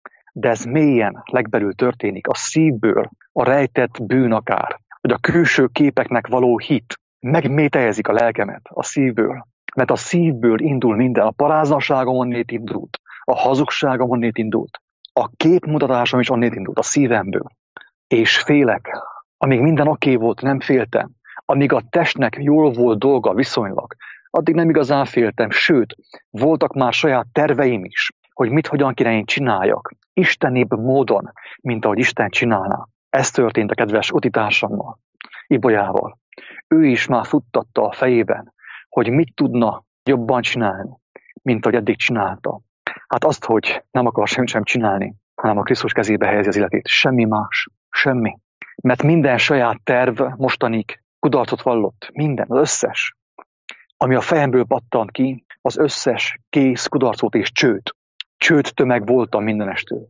De ez mélyen, legbelül történik, a szívből, a rejtett bűn akár, vagy a külső képeknek való hit megmételjezik a lelkemet a szívből. Mert a szívből indul minden, a paráznaságom onnét indult, a hazugságom onnét indult, a képmutatásom is onnét indult, a szívemből. És félek, amíg minden oké volt, nem féltem, amíg a testnek jól volt dolga viszonylag, addig nem igazán féltem, sőt, voltak már saját terveim is, hogy mit, hogyan kéne én csináljak, istenibb módon, mint ahogy Isten csinálná. Ez történt a kedves utitársammal, Ibolyával. Ő is már futtatta a fejében, hogy mit tudna jobban csinálni, mint ahogy eddig csinálta. Hát azt, hogy nem akar semmit sem csinálni, hanem a Krisztus kezébe helyezi az életét. Semmi más. Semmi. Mert minden saját terv mostanig kudarcot vallott. Minden, az összes. Ami a fejemből pattant ki, az összes kész kudarcot és csőd. Csőd tömeg voltam mindenestől.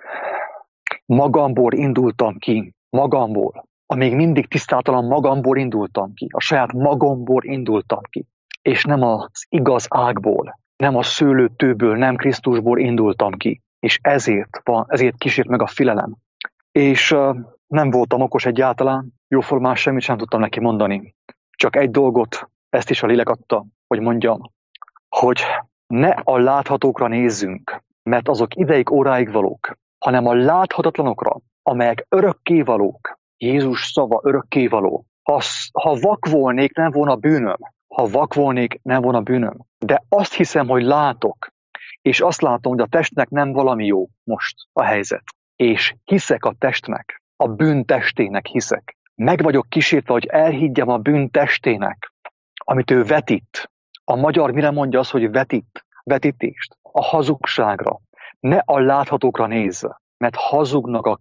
Magamból indultam ki. Magamból. Amíg mindig tisztátalan magamból indultam ki. A saját magamból indultam ki. És nem az igaz ágból, nem a szőlőtőből, nem Krisztusból indultam ki. és ezért kísért meg a félelem. És nem voltam okos egyáltalán, jóformán semmit sem tudtam neki mondani. Csak egy dolgot, ezt is a lélek adta, hogy mondjam, hogy ne a láthatókra nézzünk, mert azok ideig, óráig valók, hanem a láthatatlanokra, amelyek örökkévalók. Jézus szava örökkévaló. Ha vak volnék, nem volna bűnöm. Ha vak volnék, nem volna bűnöm. De azt hiszem, hogy látok, és azt látom, hogy a testnek nem valami jó most a helyzet. És hiszek a testnek, a bűn testének hiszek. Meg vagyok kísértve, hogy elhiggyem a bűn testének, amit ő vetít. A magyar mire mondja az, hogy vetítést? A hazugságra. Ne a láthatókra nézz, mert hazugnak a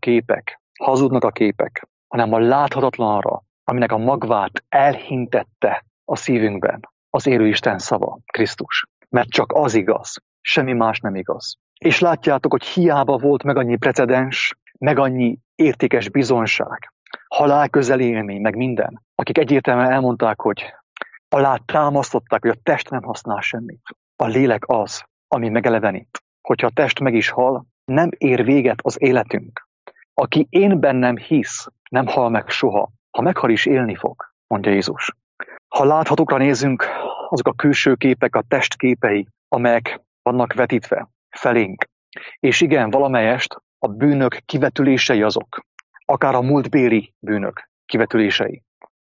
képek, hanem a láthatatlanra, aminek a magvát elhintette a szívünkben az élő Isten szava, Krisztus. Mert csak az igaz, semmi más nem igaz. És látjátok, hogy hiába volt meg annyi precedens, meg annyi értékes bizonyság, halálközeli élmény, meg minden, akik egyértelműen elmondták, hogy alá támasztották, hogy a test nem használ semmit. A lélek az, ami megelevenít. Hogyha a test meg is hal, nem ér véget az életünk. Aki én bennem hisz, nem hal meg soha. Ha meghal is, élni fog, mondja Jézus. Ha láthatókra nézzünk, azok a külső képek, a test képei, amelyek vannak vetítve felénk. És igen, valamelyest a bűnök kivetülései azok, akár a múltbéli bűnök kivetülései.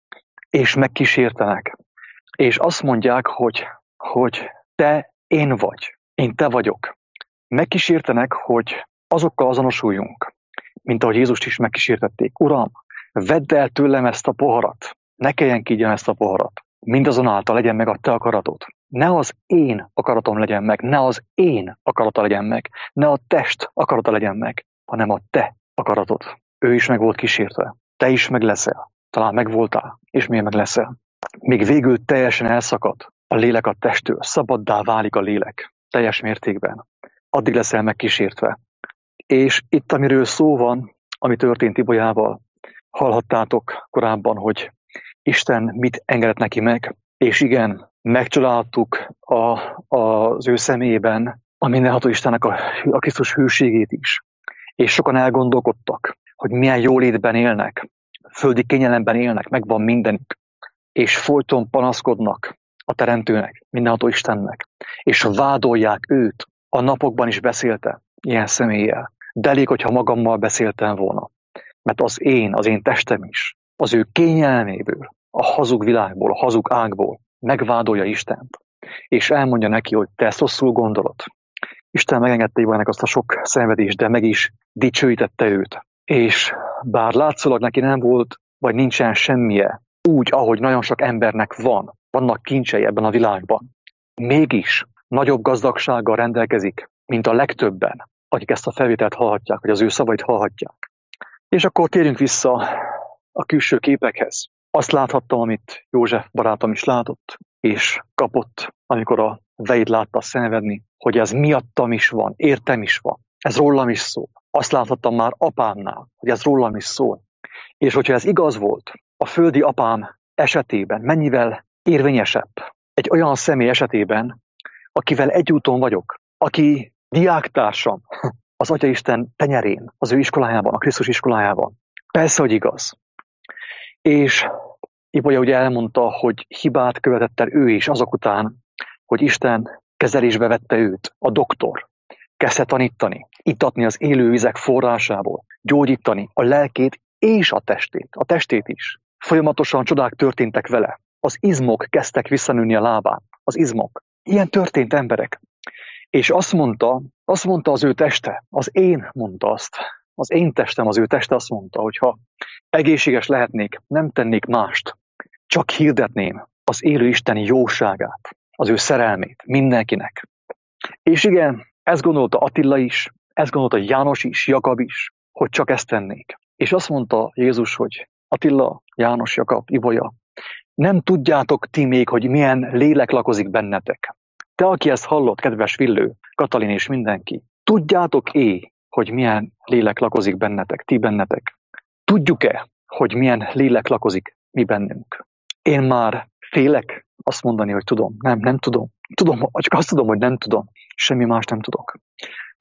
És megkísértenek. És azt mondják, hogy te én vagy, én te vagyok. Megkísértenek, hogy azokkal azonosuljunk, mint ahogy Jézust is megkísértették. Uram, vedd el tőlem ezt a poharat, ne kelljen kígyem ezt a poharat. Mindazonáltal legyen meg a te akaratod. Ne az én akaratom legyen meg, ne az én akarata legyen meg, ne a test akarata legyen meg, hanem a te akaratod. Ő is meg volt kísértve, te is meg leszel. Talán megvoltál, és miért meg leszel. Még végül teljesen elszakad a lélek a testtől, szabaddá válik a lélek teljes mértékben. Addig leszel megkísértve. És itt, amiről szó van, ami történt Ibolyával, hallhattátok korábban, hogy Isten mit engedett neki meg, és igen, megcsodáltuk az ő személyében a mindenható Istennek a Krisztus hűségét is. És sokan elgondolkodtak, hogy milyen jólétben élnek, földi kényelemben élnek, megvan mindenük, és folyton panaszkodnak a Teremtőnek, mindenható Istennek, és vádolják őt. A napokban is beszélte ilyen személlyel. De elég, hogyha magammal beszéltem volna. Mert az én testem is, az ő kényelméből, a hazug világból, a hazug ágból megvádolja Istent. És elmondja neki, hogy te ezt rosszul gondolod. Isten megengedte Ibolyának azt a sok szenvedést, de meg is dicsőítette őt. És bár látszólag neki nem volt, vagy nincsen semmije, úgy, ahogy nagyon sok embernek vannak kincsei ebben a világban, mégis nagyobb gazdagsággal rendelkezik, mint a legtöbben, akik ezt a felvételt hallhatják, vagy az ő szavait hallhatják. És akkor térjünk vissza a külső képekhez. Azt láthattam, amit József barátom is látott, és kapott, amikor a vejét látta szenvedni, hogy ez miattam is van, értem is van, ez rólam is szól. Azt láthattam már apámnál, hogy ez rólam is szól. És hogyha ez igaz volt, a földi apám esetében mennyivel érvényesebb egy olyan személy esetében, akivel egy úton vagyok, aki diáktársam az Atyaisten tenyerén, az ő iskolájában, a Krisztus iskolájában. Persze, hogy igaz. És Ibolya ugye elmondta, hogy hibát követett el ő is azok után, hogy Isten kezelésbe vette őt, a doktor. Kezdte tanítani, itatni az élő vizek forrásából, gyógyítani a lelkét és a testét is. Folyamatosan csodák történtek vele. Az izmok kezdtek visszanőni a lábán. Az izmok. Ilyen történt, emberek. És azt mondta az ő teste, az én mondta azt. Az én testem, az ő teste azt mondta, hogy ha egészséges lehetnék, nem tennék mást. Csak hirdetném az élő Isten jóságát, az ő szerelmét mindenkinek. És igen, ezt gondolta Attila is, ezt gondolta János is, Jakab is, hogy csak ezt tennék. És azt mondta Jézus, hogy Attila, János, Jakab, Ibolya, nem tudjátok ti még, hogy milyen lélek lakozik bennetek. Te, aki ezt hallott, kedves Villő, Katalin és mindenki, tudjátok-e, hogy milyen lélek lakozik bennetek, ti bennetek? Tudjuk-e, hogy milyen lélek lakozik mi bennünk? Én már félek azt mondani, hogy tudom. Nem tudom. Csak azt tudom, hogy nem tudom. Semmi más nem tudok.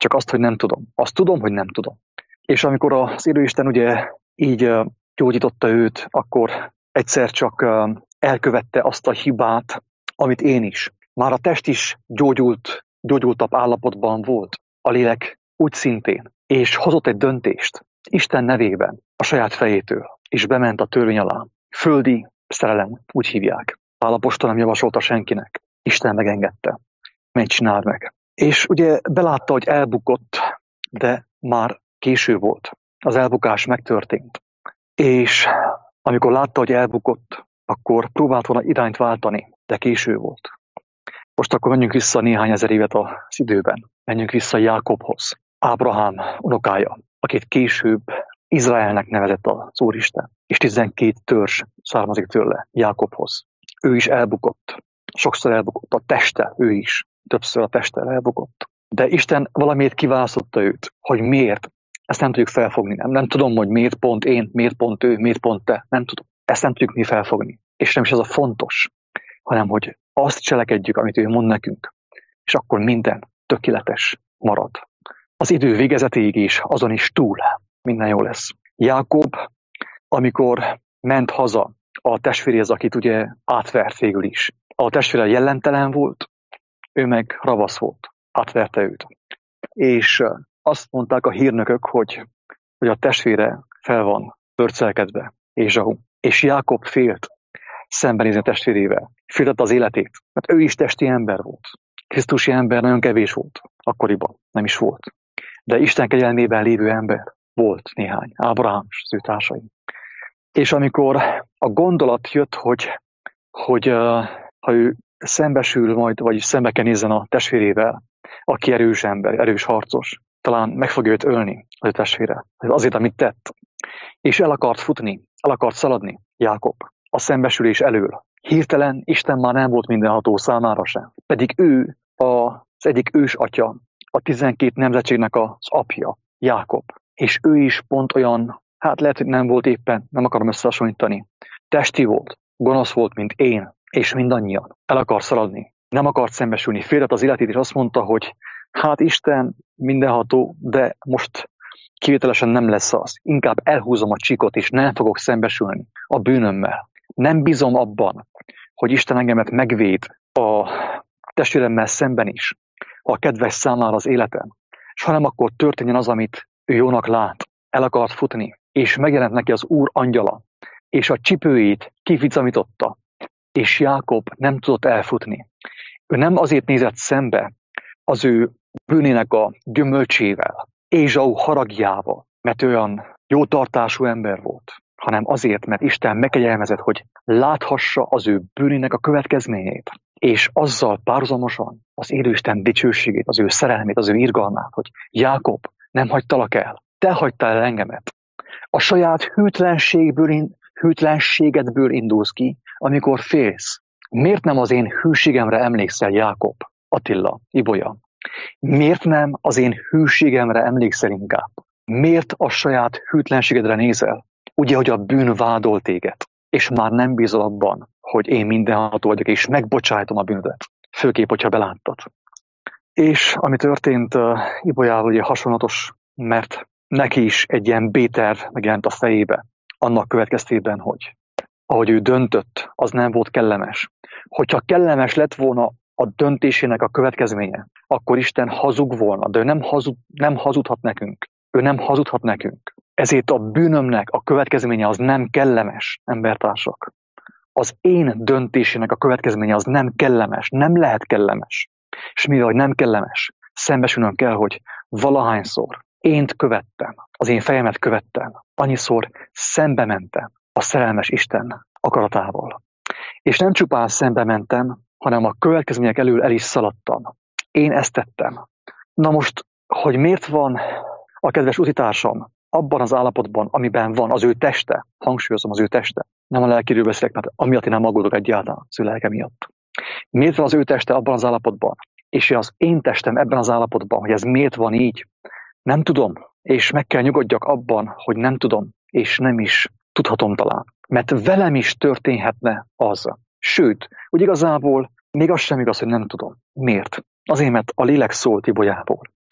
csak azt, hogy nem tudom. Azt tudom, hogy nem tudom. És amikor az élőisten ugye így gyógyította őt, akkor egyszer csak elkövette azt a hibát, amit én is. Már a test is gyógyultabb állapotban volt, a lélek úgy szintén, és hozott egy döntést Isten nevében a saját fejétől, és bement a törvény alá. Földi szerelem, úgy hívják. Pál apostol nem javasolta senkinek. Isten megengedte. Menj, csináld meg. És ugye belátta, hogy elbukott, de már késő volt. Az elbukás megtörtént. És amikor látta, hogy elbukott, akkor próbált volna irányt váltani, de késő volt. Most akkor menjünk vissza néhány ezer évet az időben. Menjünk vissza Jákobhoz, Ábrahám unokája, akit később Izraelnek nevezett az Úristen, és 12 törzs származik tőle Jákobhoz. Ő is elbukott. Sokszor elbukott a teste, ő is. Többször a testtel elbukott. De Isten valamiért kiválasztotta őt, hogy miért. Ezt nem tudjuk felfogni. Nem tudom, hogy miért pont én, miért pont ő, miért pont te. Nem tudom. Ezt nem tudjuk mi felfogni. És nem is ez a fontos, hanem hogy azt cselekedjük, amit ő mond nekünk. És akkor minden tökéletes marad. Az idő végezetéig is, azon is túl minden jó lesz. Jákob, amikor ment haza a testvéréhez, akit ugye átvert végül is. A testvére jellentelen volt, ő meg ravasz volt, átverte őt. És azt mondták a hírnökök, hogy a testvére fel van pörcelkedve, Ézsau. És Jákob félt szembenézni a testvérével. Féltette az életét, mert ő is testi ember volt. Krisztusi ember nagyon kevés volt akkoriban, nem is volt. De Isten kegyelmében lévő ember volt néhány, Ábrahám és az ő társai. És amikor a gondolat jött, hogy ha ő szembesül majd, vagyis szembe kell nézzen a testvérével, aki erős ember, erős harcos, talán meg fogja őt ölni az ő testvére, azért, amit tett. És el akart futni, el akart szaladni Jákob a szembesülés elől. Hirtelen Isten már nem volt mindenható számára sem. Pedig ő az egyik ős atya, a 12 nemzetségnek az apja, Jákob. És ő is pont olyan, hát lehet, hogy nem volt éppen, nem akarom összehasonlítani. Testi volt, gonosz volt, mint én, és mindannyian. El akart szaladni, nem akart szembesülni, féltett az életét, és azt mondta, hogy hát Isten mindenható, de most kivételesen nem lesz az. Inkább elhúzom a csíkot, és nem fogok szembesülni a bűnömmel. Nem bízom abban, hogy Isten engemet megvéd a testvéremmel szemben is, a kedves számára az életem, és hanem akkor történjen az, amit ő jónak lát. El akart futni, és megjelent neki az Úr angyala, és a csipőjét kificamította, és Jákob nem tudott elfutni. Ő nem azért nézett szembe az ő bűnének a gyümölcsével, Ézsau haragjával, mert olyan jó tartású ember volt, hanem azért, mert Isten megkegyelmezett, hogy láthassa az ő bűnének a következményét, és azzal párhuzamosan az élőisten dicsőségét, az ő szerelmét, az ő irgalmát, hogy Jákob, nem hagytalak el, te hagytál el engemet. A saját hűtlenségedből indulsz ki, amikor félsz. Miért nem az én hűségemre emlékszel, Jákob, Attila, Ibolya? Miért nem az én hűségemre emlékszel inkább? Miért a saját hűtlenségedre nézel? Ugye, hogy a bűn vádol téged, és már nem bízol abban, hogy én mindenható vagyok, és megbocsájtom a bűnödet. Főképp, hogyha beláttad. És ami történt Ibolyával, ugye hasonlatos, mert neki is egy ilyen B-terv megjelent a fejébe, annak következtében, hogy ahogy ő döntött, az nem volt kellemes. Hogyha kellemes lett volna a döntésének a következménye, akkor Isten hazug volna, de ő nem hazudhat nekünk. Ő nem hazudhat nekünk. Ezért a bűnömnek a következménye az nem kellemes, embertársak. Az én döntésének a következménye az nem kellemes, nem lehet kellemes. És mivel hogy nem kellemes, szembesülnöm kell, hogy valahányszor ént követtem, az én fejemet követtem, annyiszor szembe mentem a szerelmes Isten akaratával. És nem csupán szembe mentem, hanem a következmények elől el is szaladtam. Én ezt tettem. Na most, hogy miért van a kedves utitársam abban az állapotban, amiben van az ő teste, hangsúlyozom az ő teste, nem a lelkiről beszélek, mert amiatt én nem aggódok egyáltalán az ő lelke miatt. Miért van az ő teste abban az állapotban, és az én testem ebben az állapotban, hogy ez miért van így? Nem tudom, és meg kell nyugodjak abban, hogy nem tudom, és nem is tudhatom talán. Mert velem is történhetne az. Sőt, úgy igazából még az sem igaz, hogy nem tudom. Miért? Azért, mert a lélek szólt Ibolyából.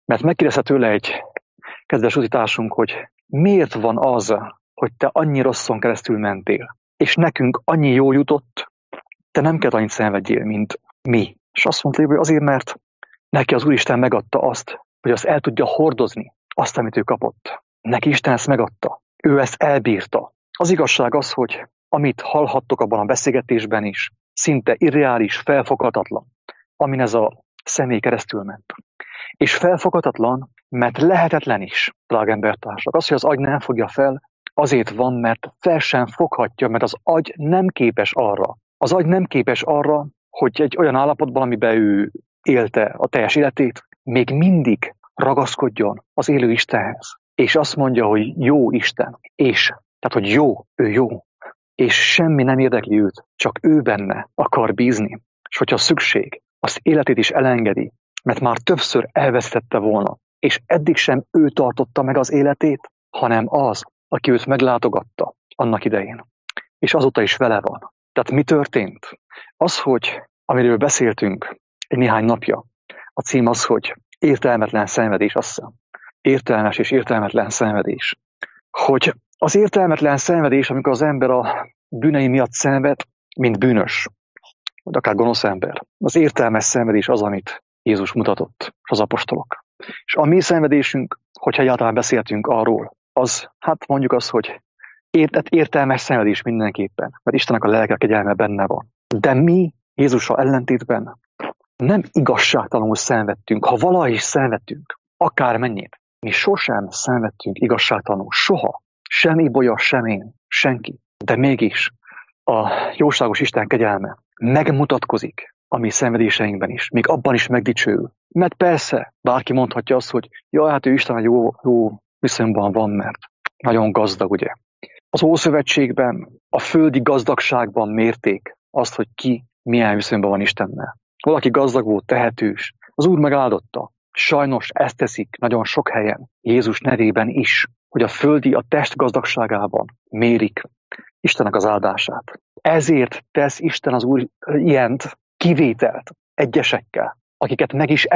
Mert megkérdezte tőle egy kedves utitársunk, hogy miért van az, hogy te annyi rosszon keresztül mentél, és nekünk annyi jó jutott, te nem kell annyit szenvedjél, mint mi. És azt mondta, hogy azért, mert neki az Úristen megadta azt, hogy azt el tudja hordozni, azt, amit ő kapott. Neki Isten ezt megadta. Ő ezt elbírta. Az igazság az, hogy amit hallhattok abban a beszélgetésben is, szinte irreális, felfoghatatlan, amin ez a személy keresztül ment. És felfoghatatlan, mert lehetetlen is, drága embertársak. Az, hogy az agy nem fogja fel, azért van, mert fel sem foghatja, mert az agy nem képes arra. Az agy nem képes arra, hogy egy olyan állapotban, amiben ő élte a teljes életét, még mindig ragaszkodjon az élő Istenhez. És azt mondja, hogy jó Isten. Tehát, hogy jó, ő jó. És semmi nem érdekli őt, csak ő benne akar bízni. És hogyha szükség, azt életét is elengedi, mert már többször elvesztette volna. És eddig sem ő tartotta meg az életét, hanem az, aki őt meglátogatta annak idején. És azóta is vele van. Tehát mi történt? Az, hogy amiről beszéltünk egy néhány napja, a cím az, hogy értelmetlen szenvedés, azt hiszem. Értelmes és értelmetlen szenvedés. Hogy az értelmetlen szenvedés, amikor az ember a bűnei miatt szenved, mint bűnös, vagy akár gonosz ember. Az értelmes szenvedés az, amit Jézus mutatott, és az apostolok. És a mi szenvedésünk, hogyha egyáltalán beszéltünk arról, az, hát mondjuk azt, hogy értelmes szenvedés mindenképpen, mert Istennek a lelke kegyelme benne van. De mi Jézussal ellentétben nem igazságtalanul szenvedtünk. Ha valaha is szenvedtünk, akármennyit, mi sosem szenvedtünk igazságtalanul. Soha. Sem Ibolya, sem én, senki. De mégis a jóságos Isten kegyelme megmutatkozik a mi szenvedéseinkben is. Még abban is megdicsőül. Mert persze, bárki mondhatja azt, hogy jaj, hát ő Isten jó viszonyban van, mert nagyon gazdag, ugye. Az Ószövetségben, a földi gazdagságban mérték azt, hogy ki milyen viszonyban van Istennel. Valaki gazdag volt, tehetős. Az Úr megáldotta. Sajnos ezt teszik nagyon sok helyen, Jézus nevében is, hogy a test gazdagságában mérik Istennek az áldását. Ezért tesz Isten az Úr ilyent kivételt egyesekkel, akiket meg is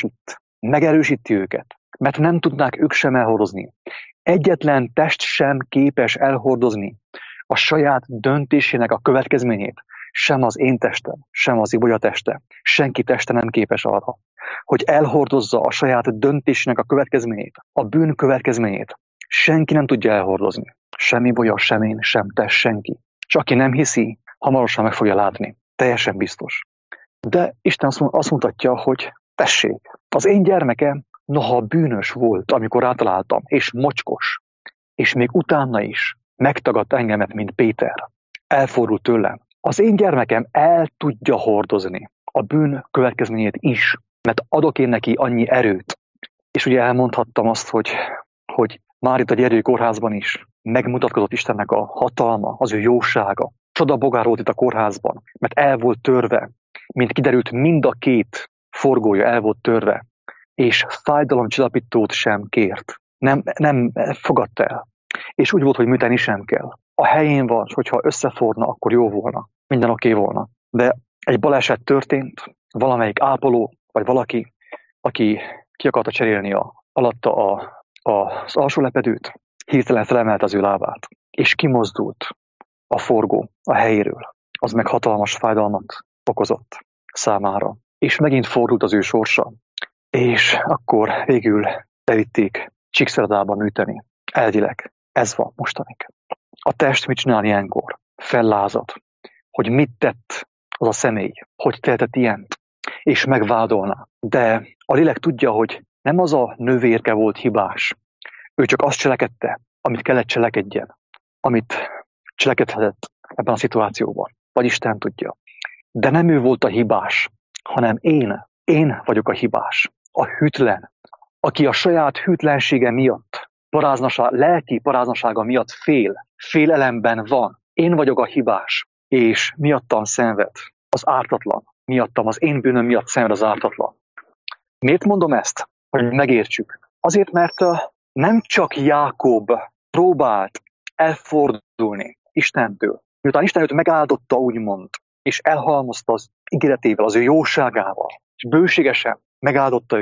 megerősíti őket, mert nem tudnák ők sem elhordozni. Egyetlen test sem képes elhordozni a saját döntésének a következményét, sem az én testem, sem az Ibolya teste, senki teste nem képes arra, hogy elhordozza a saját döntésének a következményét, a bűn következményét. Senki nem tudja elhordozni. Sem Ibolya, sem én, sem te, senki. És aki nem hiszi, hamarosan meg fogja látni. Teljesen biztos. De Isten azt mutatja, hogy tessék, az én gyermekem noha bűnös volt, amikor rátaláltam, és mocskos, és még utána is megtagadt engemet, mint Péter. Elfordult tőlem. Az én gyermekem el tudja hordozni a bűn következményét is, mert adok én neki annyi erőt. És ugye elmondhattam azt, hogy már itt a Gyergyói Kórházban is megmutatkozott Istennek a hatalma, az ő jósága. Csodabogár volt itt a kórházban, mert el volt törve, mint kiderült, mind a két forgója el volt törve, és fájdalomcsillapítót sem kért. Nem fogadta el. És úgy volt, hogy műteni sem kell. A helyén van, hogyha összeforna, akkor jó volna. Minden oké volna. De egy baleset történt, valamelyik ápoló, vagy valaki, aki ki akarta cserélni alatta az alsó lepedőt, hirtelen felemelt az ő lábát, és kimozdult a forgó a helyéről. Az meg hatalmas fájdalmat okozott számára. És megint fordult az ő sorsa, és akkor végül bevitték Csíkszeredába műteni. Elvileg ez van mostanig. A test mit csinál ilyenkor? Fellázad, hogy mit tett az a személy, hogy tehetett ilyent, és megvádolná. De a lélek tudja, hogy nem az a nővérke volt hibás. Ő csak azt cselekedte, amit kellett cselekedjen, amit cselekedhetett ebben a szituációban. Vagy Isten tudja. De nem ő volt a hibás, hanem én. Én vagyok a hibás. A hűtlen, aki a saját hűtlensége miatt, lelki paráznasága miatt félelemben van. Én vagyok a hibás, és miattam szenved az ártatlan. Miattam, az én bűnöm miatt szenved az ártatlan. Miért mondom ezt? Hogy megértsük. Azért, mert nem csak Jákob próbált elfordulni Istentől, miután Isten őt megáldotta, úgymond, és elhalmozta az ígéretével, az ő jóságával, és bőségesen megáldotta őt.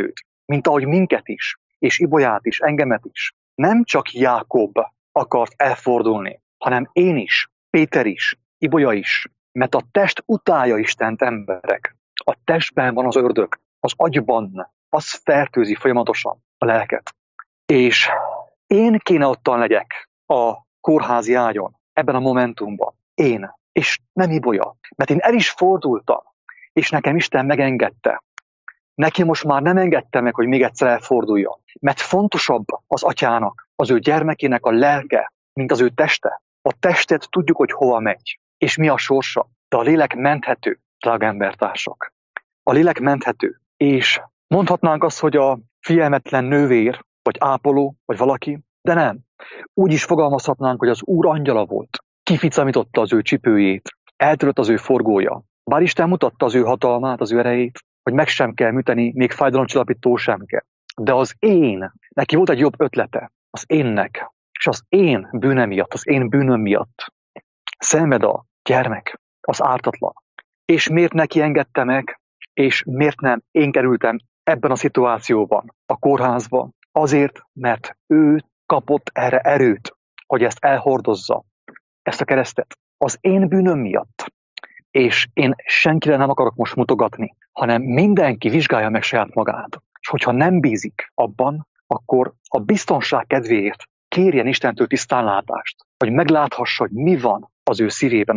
mint ahogy minket is, és Ibolyát is, engemet is. Nem csak Jákob akart elfordulni, hanem én is, Péter is, Ibolya is, mert a test utálja Istent, emberek. A testben van az ördög, az agyban, az fertőzi folyamatosan a lelket. És én kéne ottan legyek a kórházi ágyon, ebben a momentumban. Én, és nem Ibolya. Mert én el is fordultam, és nekem Isten megengedte. Neki most már nem engedte meg, hogy még egyszer elforduljon. Mert fontosabb az atyának, az ő gyermekének a lelke, mint az ő teste. A testet tudjuk, hogy hova megy, és mi a sorsa. De a lélek menthető, drága embertársak. A lélek menthető. És mondhatnánk azt, hogy a figyelmetlen nővér, vagy ápoló, vagy valaki, de nem. Úgy is fogalmazhatnánk, hogy az Úr angyala volt. Kificamította az ő csipőjét, eltörött az ő forgója. Bár Isten mutatta az ő hatalmát, az ő erejét, hogy meg sem kell műteni, még fájdalomcsillapító sem kell. De az én, neki volt egy jobb ötlete, az énnek, és az én bűnöm miatt, az én bűnöm miatt szenved a gyermek, az ártatlan. És miért neki engedte meg, és miért nem én kerültem ebben a szituációban, a kórházban? Azért, mert ő kapott erre erőt, hogy ezt elhordozza, ezt a keresztet. Az én bűnöm miatt. És én senkire nem akarok most mutogatni, hanem mindenki vizsgálja meg saját magát. És hogyha nem bízik abban, akkor a biztonság kedvéért kérjen Istentől tisztánlátást, hogy megláthassa, hogy mi van az ő szívében, a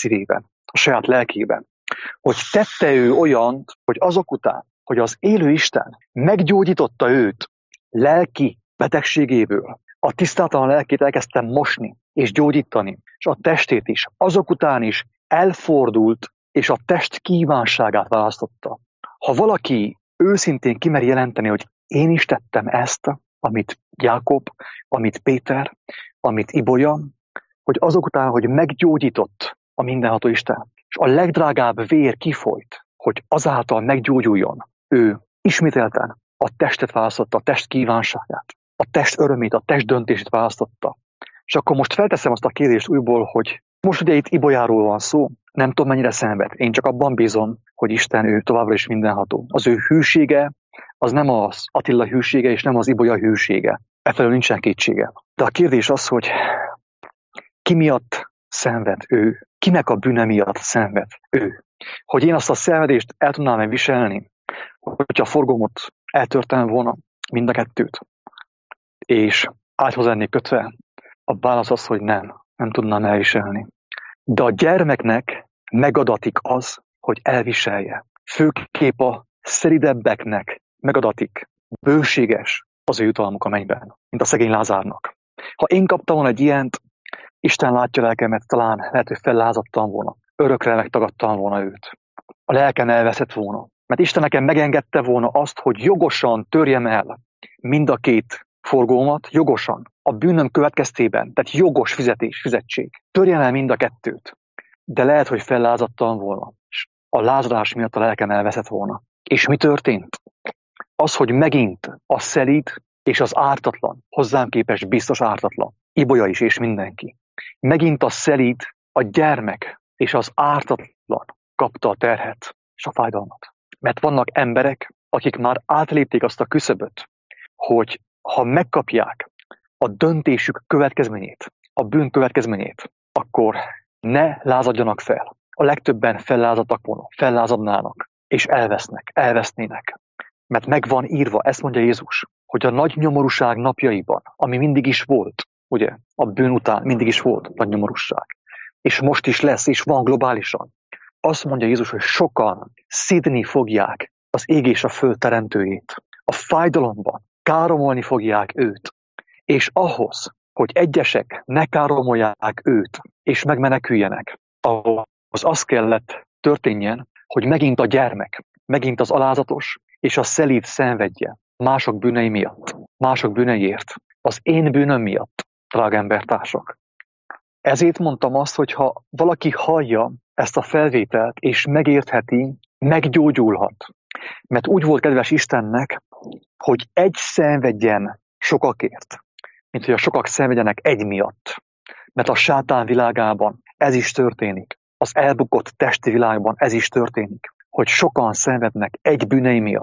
saját lelkében. Hogy tette ő olyant, hogy azok után, hogy az élő Isten meggyógyította őt lelki betegségéből, a tisztátalan lelkét elkezdtem mosni és gyógyítani, és a testét is, azok után is elfordult, és a test kívánságát választotta. Ha valaki őszintén kimeri jelenteni, hogy én is tettem ezt, amit Jákob, amit Péter, amit Ibolya, hogy azok után, hogy meggyógyított a mindenható Isten, és a legdrágább vér kifolyt, hogy azáltal meggyógyuljon, ő ismételten a testet választotta, a test kívánságát, a test örömét, a test döntését választotta. És akkor most felteszem azt a kérdést újból, hogy most ugye itt Ibolyáról van szó, nem tudom mennyire szenved. Én csak abban bízom, hogy Isten ő továbbra is mindenható. Az ő hűsége, az nem az Attila hűsége, és nem az Ibolya hűsége. Efelől nincsen kétsége. De a kérdés az, hogy ki miatt szenved ő? Kinek a bűne miatt szenved ő? Hogy én azt a szenvedést el tudnám viselni, hogyha a forgómot eltörtem volna, mind a kettőt, és ágyhoz lennék kötve, a válasz az, hogy nem tudnám elviselni. De a gyermeknek megadatik az, hogy elviselje. Főképp a szelidebbeknek megadatik, bőséges az ő jutalmuk a mennyben, mint a szegény Lázárnak. Ha én kaptam volna egy ilyent, Isten látja lelkemet, talán lehet, hogy fellázadtam volna, örökre megtagadtam volna őt. A lelkem elveszett volna. Mert Isten nekem megengedte volna azt, hogy jogosan törjem el mind a két forgómat, jogosan, a bűnöm következtében, tehát jogos fizetség. Törjem el mind a kettőt. De lehet, hogy fellázadtam volna, és a lázadás miatt a lelkem elveszett volna. És mi történt? Az, hogy megint a szelíd és az ártatlan, hozzám képest biztos ártatlan, Ibolya is és mindenki. Megint a szelíd, a gyermek és az ártatlan kapta a terhet és a fájdalmat. Mert vannak emberek, akik már átlépték azt a küszöböt, hogy ha megkapják a döntésük következményét, a bűn következményét, akkor ne lázadjanak fel. A legtöbben fellázadtak volna, fellázadnának, és elvesznének. Mert meg van írva, ezt mondja Jézus, hogy a nagy nyomorúság napjaiban, ami mindig is volt, ugye, a bűn után mindig is volt nagy nyomorúság, és most is lesz, és van globálisan. Azt mondja Jézus, hogy sokan szidni fogják az ég és a föld teremtőjét. A fájdalomban káromolni fogják őt. És ahhoz, hogy egyesek ne káromolják őt, és megmeneküljenek, ahhoz az kellett történjen, hogy megint a gyermek, megint az alázatos, és a szelíd szenvedje mások bűnei miatt, mások bűneiért, az én bűnöm miatt, drága embertársak. Ezért mondtam azt, hogy ha valaki hallja ezt a felvételt, és megértheti, meggyógyulhat. Mert úgy volt kedves Istennek, hogy egy szenvedjen sokakért, mint hogy a sokak szenvedjenek egy miatt. Mert a sátán világában ez is történik. Az elbukott testi világban ez is történik. Hogy sokan szenvednek egy bűnei miatt.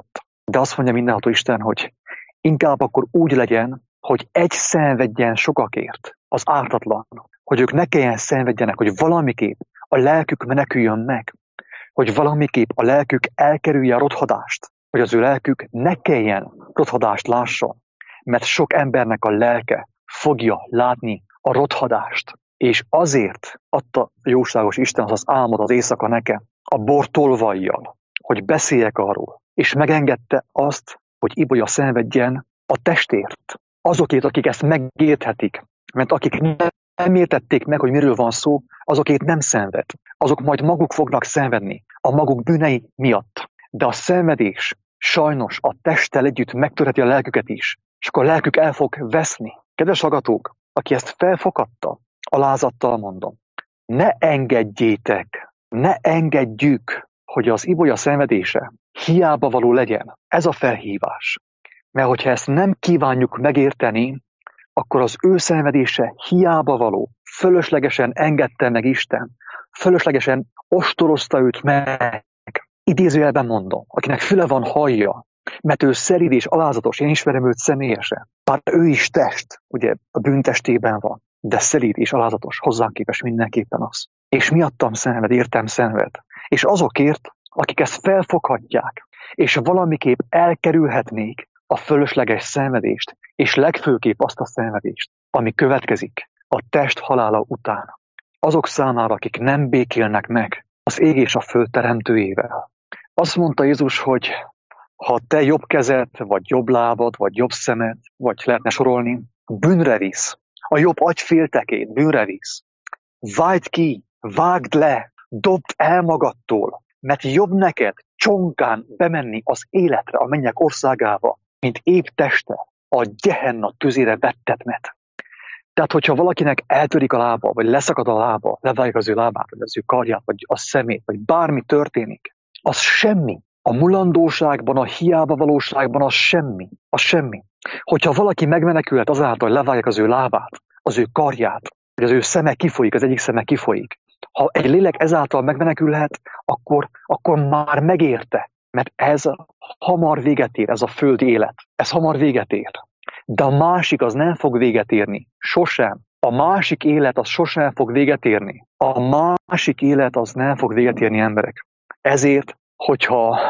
De azt mondja mindenható Isten, hogy inkább akkor úgy legyen, hogy egy szenvedjen sokakért, az ártatlan, hogy ők ne kelljen szenvedjenek, hogy valamiképp a lelkük meneküljön meg, hogy valamiképp a lelkük elkerülje a rothadást, hogy az ő lelkük ne kelljen rothadást lásson, mert sok embernek a lelke fogja látni a rothadást, és azért adta a jóságos Isten az álmot az éjszaka nekem, a bortolvajjal, hogy beszéljek arról, és megengedte azt, hogy Ibolya szenvedjen a testért, azokért, akik ezt megérthetik, mert akik nem értették meg, hogy miről van szó, azokért nem szenved. Azok majd maguk fognak szenvedni a maguk bűnei miatt. De a szenvedés sajnos a testtel együtt megtörheti a lelküket is, és akkor a lelkük el fog veszni. Kedves hallgatók, aki ezt felfoghatta, alázattal mondom, ne engedjétek, ne engedjük, hogy az Ibolya szenvedése hiába való legyen. Ez a felhívás. Mert hogyha ezt nem kívánjuk megérteni, akkor az ő szenvedése hiába való, fölöslegesen engedte meg Isten, fölöslegesen ostorozta őt meg. Idézőjelben mondom, akinek füle van, hallja, mert ő szelíd és alázatos, én ismerem őt személyesen. Bár ő is test, ugye a bűntestében van, de szelíd és alázatos, hozzánk képes mindenképpen az. És miattam szenved, értem szenved. És azokért, akik ezt felfoghatják, és valamiképp elkerülhetnék a fölösleges szenvedést, és legfőképp azt a szenvedést, ami következik a test halála után. Azok számára, akik nem békélnek meg az ég és a föld teremtőjével. Azt mondta Jézus, hogy ha te jobb kezed, vagy jobb lábad, vagy jobb szemed, vagy lehetne sorolni, bűnre visz, a jobb agyféltekét bűnre visz, vágd ki, vágd le, dobd el magadtól, mert jobb neked csonkán bemenni az életre, a mennyek országába, mint épp teste a Gehenna tüzére vettetmet. Tehát, hogyha valakinek eltörik a lába, vagy leszakad a lába, levágják az ő lábát, vagy az ő karját, vagy a szemét, vagy bármi történik, az semmi. A mulandóságban, a hiába valóságban az semmi. Az semmi. Hogyha valaki megmenekülhet azáltal, hogy levágják az ő lábát, az ő karját, vagy az ő szeme kifolyik, az egyik szeme kifolyik. Ha egy lélek ezáltal megmenekülhet, akkor már megérte. Mert ez hamar véget ér, ez a földi élet. Ez hamar véget ér. De a másik az nem fog véget érni. Sosem. A másik élet az sosem fog véget érni. A másik élet az nem fog véget érni, emberek. Ezért, hogyha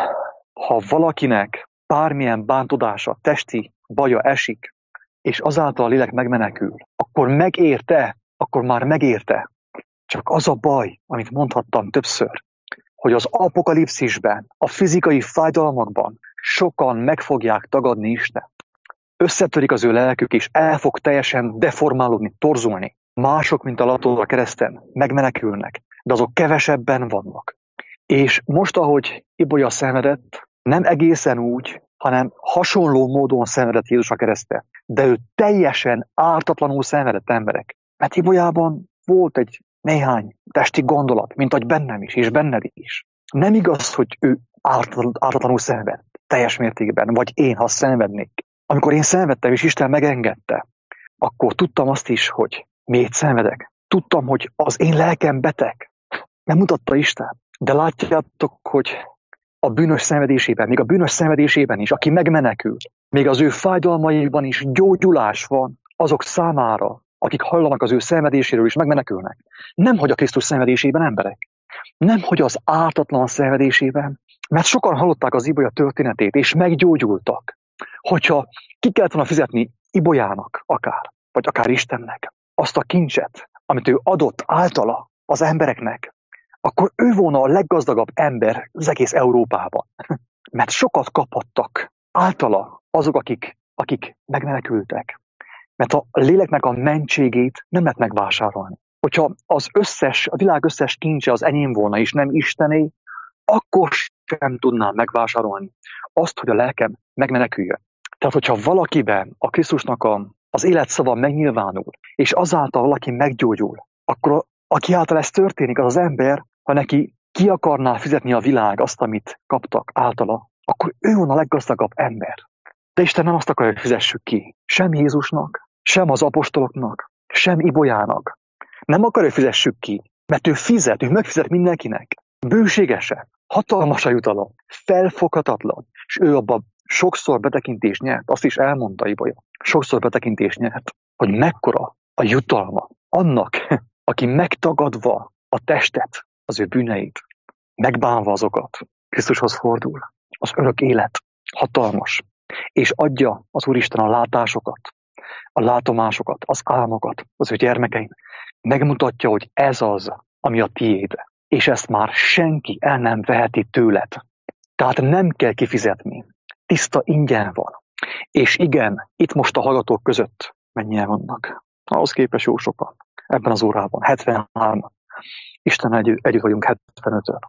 valakinek bármilyen bántodása, testi baja esik, és azáltal a lélek megmenekül, akkor megérte, akkor már megérte. Csak az a baj, amit mondhattam többször, hogy az apokalipszisben, a fizikai fájdalmakban sokan meg fogják tagadni Istent. Összetörik az ő lelkük, és el fog teljesen deformálódni, torzulni. Mások, mint a Laptól a kereszten, megmenekülnek, de azok kevesebben vannak. És most, ahogy Ibolya szenvedett, nem egészen úgy, hanem hasonló módon szenvedett Jézus a kereszten. De ő teljesen ártatlanul szenvedett, emberek. Mert Ibolyában volt egy néhány testi gondolat, mint ahogy bennem is, és benned is. Nem igaz, hogy ő ártatlanul szenved, teljes mértékben, vagy én, ha szenvednék. Amikor én szenvedtem, és Isten megengedte, akkor tudtam azt is, hogy miért szenvedek. Tudtam, hogy az én lelkem beteg. Nem mutatta Isten. De látjátok, hogy a bűnös szenvedésében, még a bűnös szenvedésében is, aki megmenekül, még az ő fájdalmaiban is gyógyulás van azok számára, akik hallanak az ő szenvedéséről és megmenekülnek. Nem, hogy a Krisztus szenvedésében, emberek. Nem, hogy az ártatlan szenvedésében, mert sokan hallották az Ibolya történetét, és meggyógyultak. Hogyha ki kellett volna fizetni Ibolyának akár, vagy akár Istennek azt a kincset, amit ő adott általa az embereknek, akkor ő volna a leggazdagabb ember az egész Európában. Mert sokat kaphattak általa azok, akik megmenekültek. Mert a léleknek a mentségét nem lehet megvásárolni. Hogyha a világ összes kincse az enyém volna, és nem Istené, akkor sem tudnám megvásárolni azt, hogy a lelkem megmeneküljön. Tehát, hogyha valakiben a Krisztusnak az életszava megnyilvánul, és azáltal valaki meggyógyul, akkor aki által ez történik, az ember, ha neki ki akarná fizetni a világ azt, amit kaptak általa, akkor ő van a leggazdagabb ember. De Isten nem azt akarja, hogy fizessük ki. Sem Jézusnak, sem az apostoloknak, sem Ibolyának. Nem akarja, hogy fizessük ki, mert ő megfizet mindenkinek. Bőségesen, hatalmas a jutalom, felfoghatatlan, és ő abban sokszor betekintést nyert, azt is elmondta Ibolya, sokszor betekintést nyert, hogy mekkora a jutalma annak, aki megtagadva a testet, az ő bűneit, megbánva azokat, Krisztushoz fordul. Az örök élet hatalmas, és adja az Úristen a látásokat, a látomásokat, az álmokat az ő gyermekein. Megmutatja, hogy ez az, ami a tiéd, és ezt már senki el nem veheti tőled. Tehát nem kell kifizetni. Tiszta ingyen van. És igen, itt most a hallgatók között mennyien vannak. Ahhoz képest jó sokan. Ebben az órában. 73. Isten együtt vagyunk 75-ön.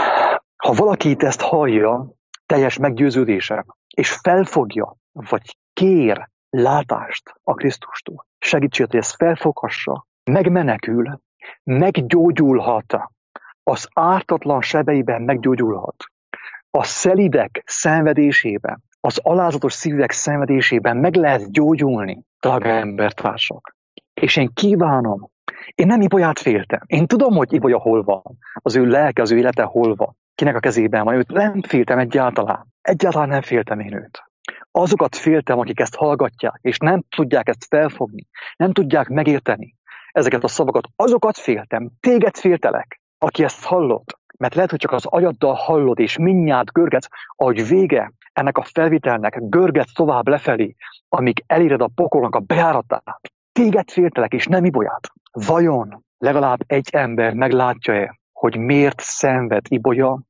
Ha valaki itt ezt hallja, teljes meggyőződése, és felfogja, vagy kér látást a Krisztustól, segítséget, hogy ezt felfoghassa, megmenekül, meggyógyulhat, az ártatlan sebeiben meggyógyulhat, a szelidek szenvedésében, az alázatos szívek szenvedésében meg lehet gyógyulni, drága embertársak. És én kívánom, én nem Ibolyát féltem. Én tudom, hogy Ibolya hol van, az ő lelke, az ő élete hol van, kinek a kezében van. Őt nem féltem egyáltalán. Egyáltalán nem féltem én őt. Azokat féltem, akik ezt hallgatják, és nem tudják ezt felfogni, nem tudják megérteni ezeket a szavakat. Azokat féltem, téged féltelek, aki ezt hallod. Mert lehet, hogy csak az agyaddal hallod, és mindjárt görgetsz, ahogy vége ennek a felvitelnek, görgetsz tovább lefelé, amíg eléred a pokolnak a bejáratát. Téged féltelek, és nem Ibolyát. Vajon legalább egy ember meglátja-e, hogy miért szenved Ibolya,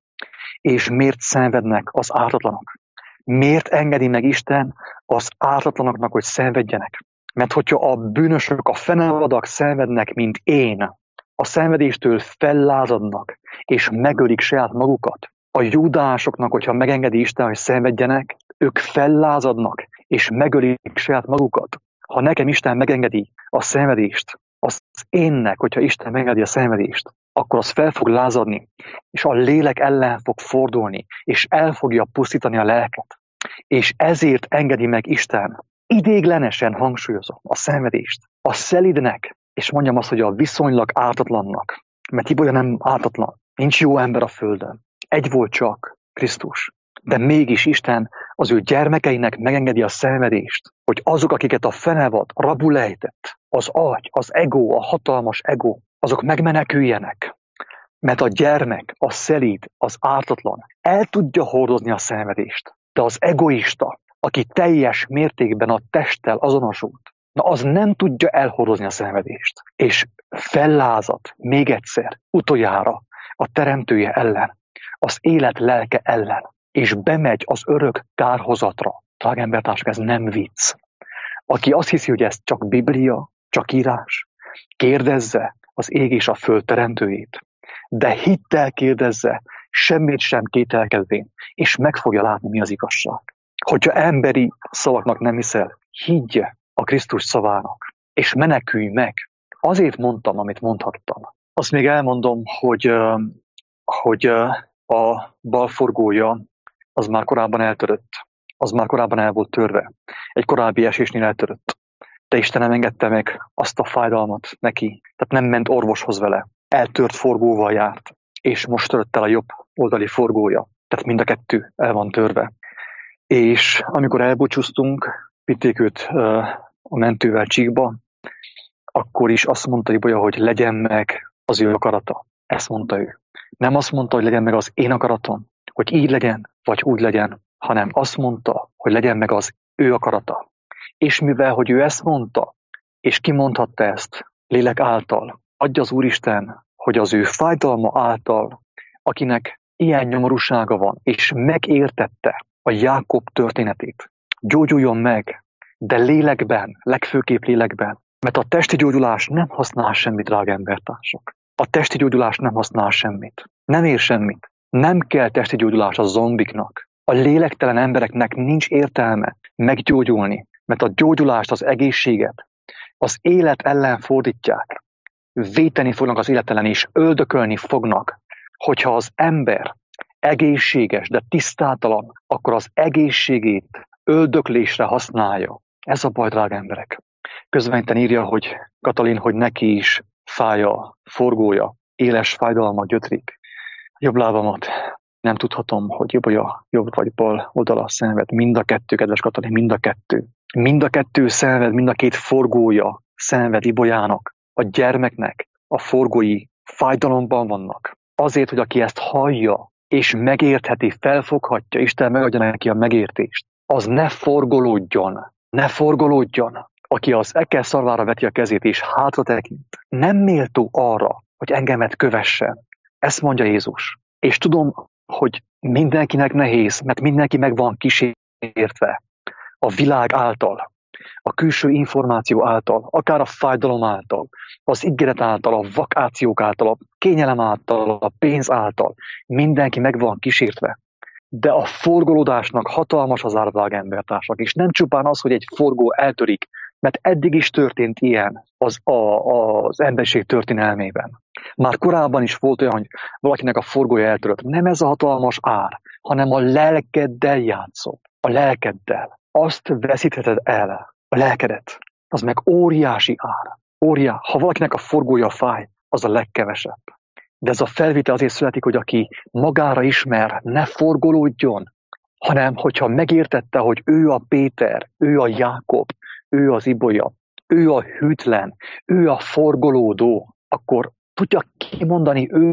és miért szenvednek az ártatlanok? Miért engedi meg Isten az ártatlanoknak, hogy szenvedjenek? Mert hogyha a bűnösök, a fenevadak szenvednek, mint én, a szenvedéstől fellázadnak, és megölik saját magukat. A júdásoknak, hogyha megengedi Isten, hogy szenvedjenek, ők fellázadnak, és megölik saját magukat. Ha nekem Isten megengedi a szenvedést, az énnek, hogyha Isten megengedi a szenvedést, akkor az fel fog lázadni, és a lélek ellen fog fordulni, és el fogja pusztítani a lelket. És ezért engedi meg Isten, idéglenesen hangsúlyozom a szenvedést, a szelidnek, és mondjam azt, hogy a viszonylag ártatlannak, mert Ibolya nem ártatlan, nincs jó ember a földön. Egy volt csak, Krisztus. De mégis Isten az ő gyermekeinek megengedi a szenvedést, hogy azok, akiket a fenevad rabul ejtett, az agy, az ego, a hatalmas ego, azok megmeneküljenek. Mert a gyermek, a szelíd, az ártatlan el tudja hordozni a szenvedést. De az egoista, aki teljes mértékben a testtel azonosult, na az nem tudja elhordozni a szenvedést. És fellázad még egyszer, utoljára a teremtője ellen, az élet lelke ellen, és bemegy az örök kárhozatra. Drága embertársak, ez nem vicc. Aki azt hiszi, hogy ez csak Biblia, csak írás, kérdezze az ég és a föld teremtőjét. De hittel kérdezze, semmit sem kételkedvén, és meg fogja látni, mi az igazság. Hogyha emberi szavaknak nem hiszel, higgy a Krisztus szavának, és menekülj meg. Azért mondtam, amit mondhattam. Azt még elmondom, hogy a balforgója az már korábban eltörött. Az már korábban el volt törve. Egy korábbi esésnél eltörött. De Isten nem engedte meg azt a fájdalmat neki. Tehát nem ment orvoshoz vele. Eltört forgóval járt. És most törött el a jobb oldali forgója. Tehát mind a kettő el van törve. És amikor elbúcsúztunk, vitték őt a mentővel Csíkba, akkor is azt mondta Ibolya, hogy legyen meg az ő akarata. Ezt mondta ő. Nem azt mondta, hogy legyen meg az én akaratom, hogy így legyen, vagy úgy legyen, hanem azt mondta, hogy legyen meg az ő akarata. És mivel, hogy ő ezt mondta, és kimondhatta ezt lélek által, adja az Úristen, hogy az ő fájdalma által, akinek ilyen nyomorúsága van, és megértette a Jákob történetét, gyógyuljon meg, de lélekben, legfőképp lélekben, mert a testi gyógyulás nem használ semmit, drága embertársak. A testi gyógyulás nem használ semmit. Nem ér semmit. Nem kell testi gyógyulás a zombiknak. A lélektelen embereknek nincs értelme meggyógyulni, mert a gyógyulást, az egészséget, az élet ellen fordítják. Véteni fognak az élet ellen, és öldökölni fognak. Hogyha az ember egészséges, de tisztátalan, akkor az egészségét öldöklésre használja. Ez a baj, drága emberek. Közvetlen írja, hogy Katalin, hogy neki is fáj a forgója, éles fájdalma gyötrik. Jobb lábamat Nem tudhatom, hogy jobb vagy bal oldala szenved. Mind a kettő, kedves Katalin, mind a kettő. Mind a kettő szenved, mind a két forgója szenved Ibolyának. A gyermeknek a forgói fájdalomban vannak. Azért, hogy aki ezt hallja, és megértheti, felfoghatja, Isten megadja neki a megértést, az ne forgolódjon. Ne forgolódjon. Aki az ekel szarvára veti a kezét, és hátra tekint, nem méltó arra, hogy engemet kövessen. Ezt mondja Jézus. És tudom, hogy mindenkinek nehéz, mert mindenki meg van kísértve a világ által, a külső információ által, akár a fájdalom által, az ígéret által, a vakációk által, a kényelem által, a pénz által. Mindenki meg van kísértve. De a forgolódásnak hatalmas az árvág, embertársak, és nem csupán az, hogy egy forgó eltörik, mert eddig is történt ilyen az emberiség történelmében. Már korábban is volt olyan, hogy valakinek a forgója eltörött. Nem ez a hatalmas ár, hanem a lelkeddel játszol. A lelkeddel. Azt veszítheted el, a lelkedet. Az meg óriási ár. Ha valakinek a forgója fáj, az a legkevesebb. De ez a felvétel azért születik, hogy aki magára ismer, ne forgolódjon, hanem hogyha megértette, hogy ő a Péter, ő a Jákob, ő az Ibolya, ő a hűtlen, ő a forgolódó, akkor tudja kimondani ő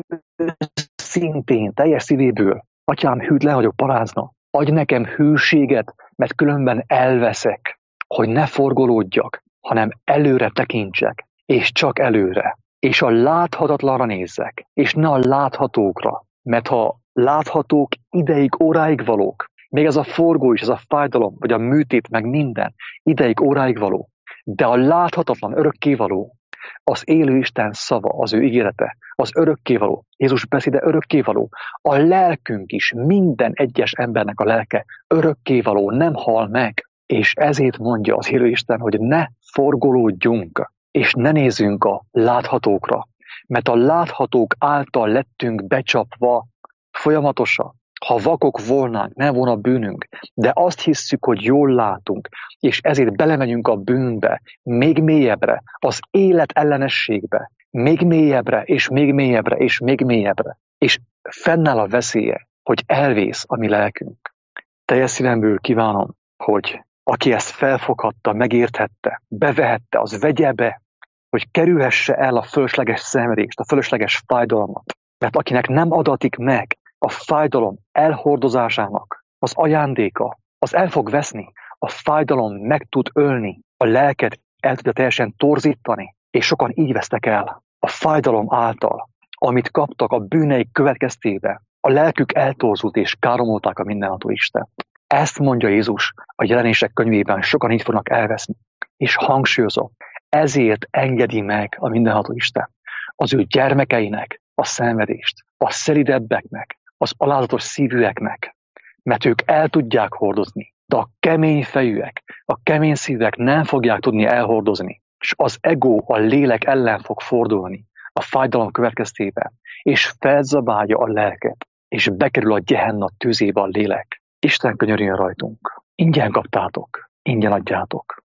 szintén, teljes szívéből: Atyám, hűtlen vagyok, parázna, adj nekem hűséget, mert különben elveszek, hogy ne forgolódjak, hanem előre tekintsek, és csak előre. És a láthatatlanra nézzek, és ne a láthatókra, mert ha láthatók ideig, óráig valók, még ez a forgó is, ez a fájdalom, vagy a műtét, meg minden, ideig, óráig való, de a láthatatlan, örökkévaló, az élő Isten szava, az ő ígérete, az örökkévaló, Jézus beszéde örökkévaló, a lelkünk is, minden egyes embernek a lelke örökkévaló, nem hal meg, és ezért mondja az élő Isten, hogy ne forgolódjunk, és ne nézzünk a láthatókra, mert a láthatók által lettünk becsapva folyamatosan. Ha vakok volnánk, nem volna bűnünk, de azt hisszük, hogy jól látunk, és ezért belemegyünk a bűnbe, még mélyebbre, az élet ellenességbe, még mélyebbre, és még mélyebbre, és még mélyebbre, és fennáll a veszélye, hogy elvész a mi lelkünk. Teljes szívemből kívánom, hogy aki ezt felfoghatta, megérthette, bevehette, az vegye be, hogy kerülhesse el a fölösleges szenvedést, a fölösleges fájdalmat. Mert akinek nem adatik meg a fájdalom elhordozásának az ajándéka, az el fog veszni, a fájdalom meg tud ölni, a lelket el tudja teljesen torzítani, és sokan így vesztek el a fájdalom által, amit kaptak a bűneik következtében. A lelkük eltorzult, és káromolták a mindenható Istent. Ezt mondja Jézus a Jelenések könyvében, sokan így fognak elveszni. És hangsúlyozom, ezért engedi meg a mindenható Isten az ő gyermekeinek a szenvedést, a szelidebbeknek, az alázatos szívűeknek, mert ők el tudják hordozni, de a kemény fejűek, a kemény szívek nem fogják tudni elhordozni, és az ego, a lélek ellen fog fordulni a fájdalom következtében, és felzabálja a lelket, és bekerül a Gehenna tűzébe a lélek. Isten könyörüljön rajtunk. Ingyen kaptátok, ingyen adjátok.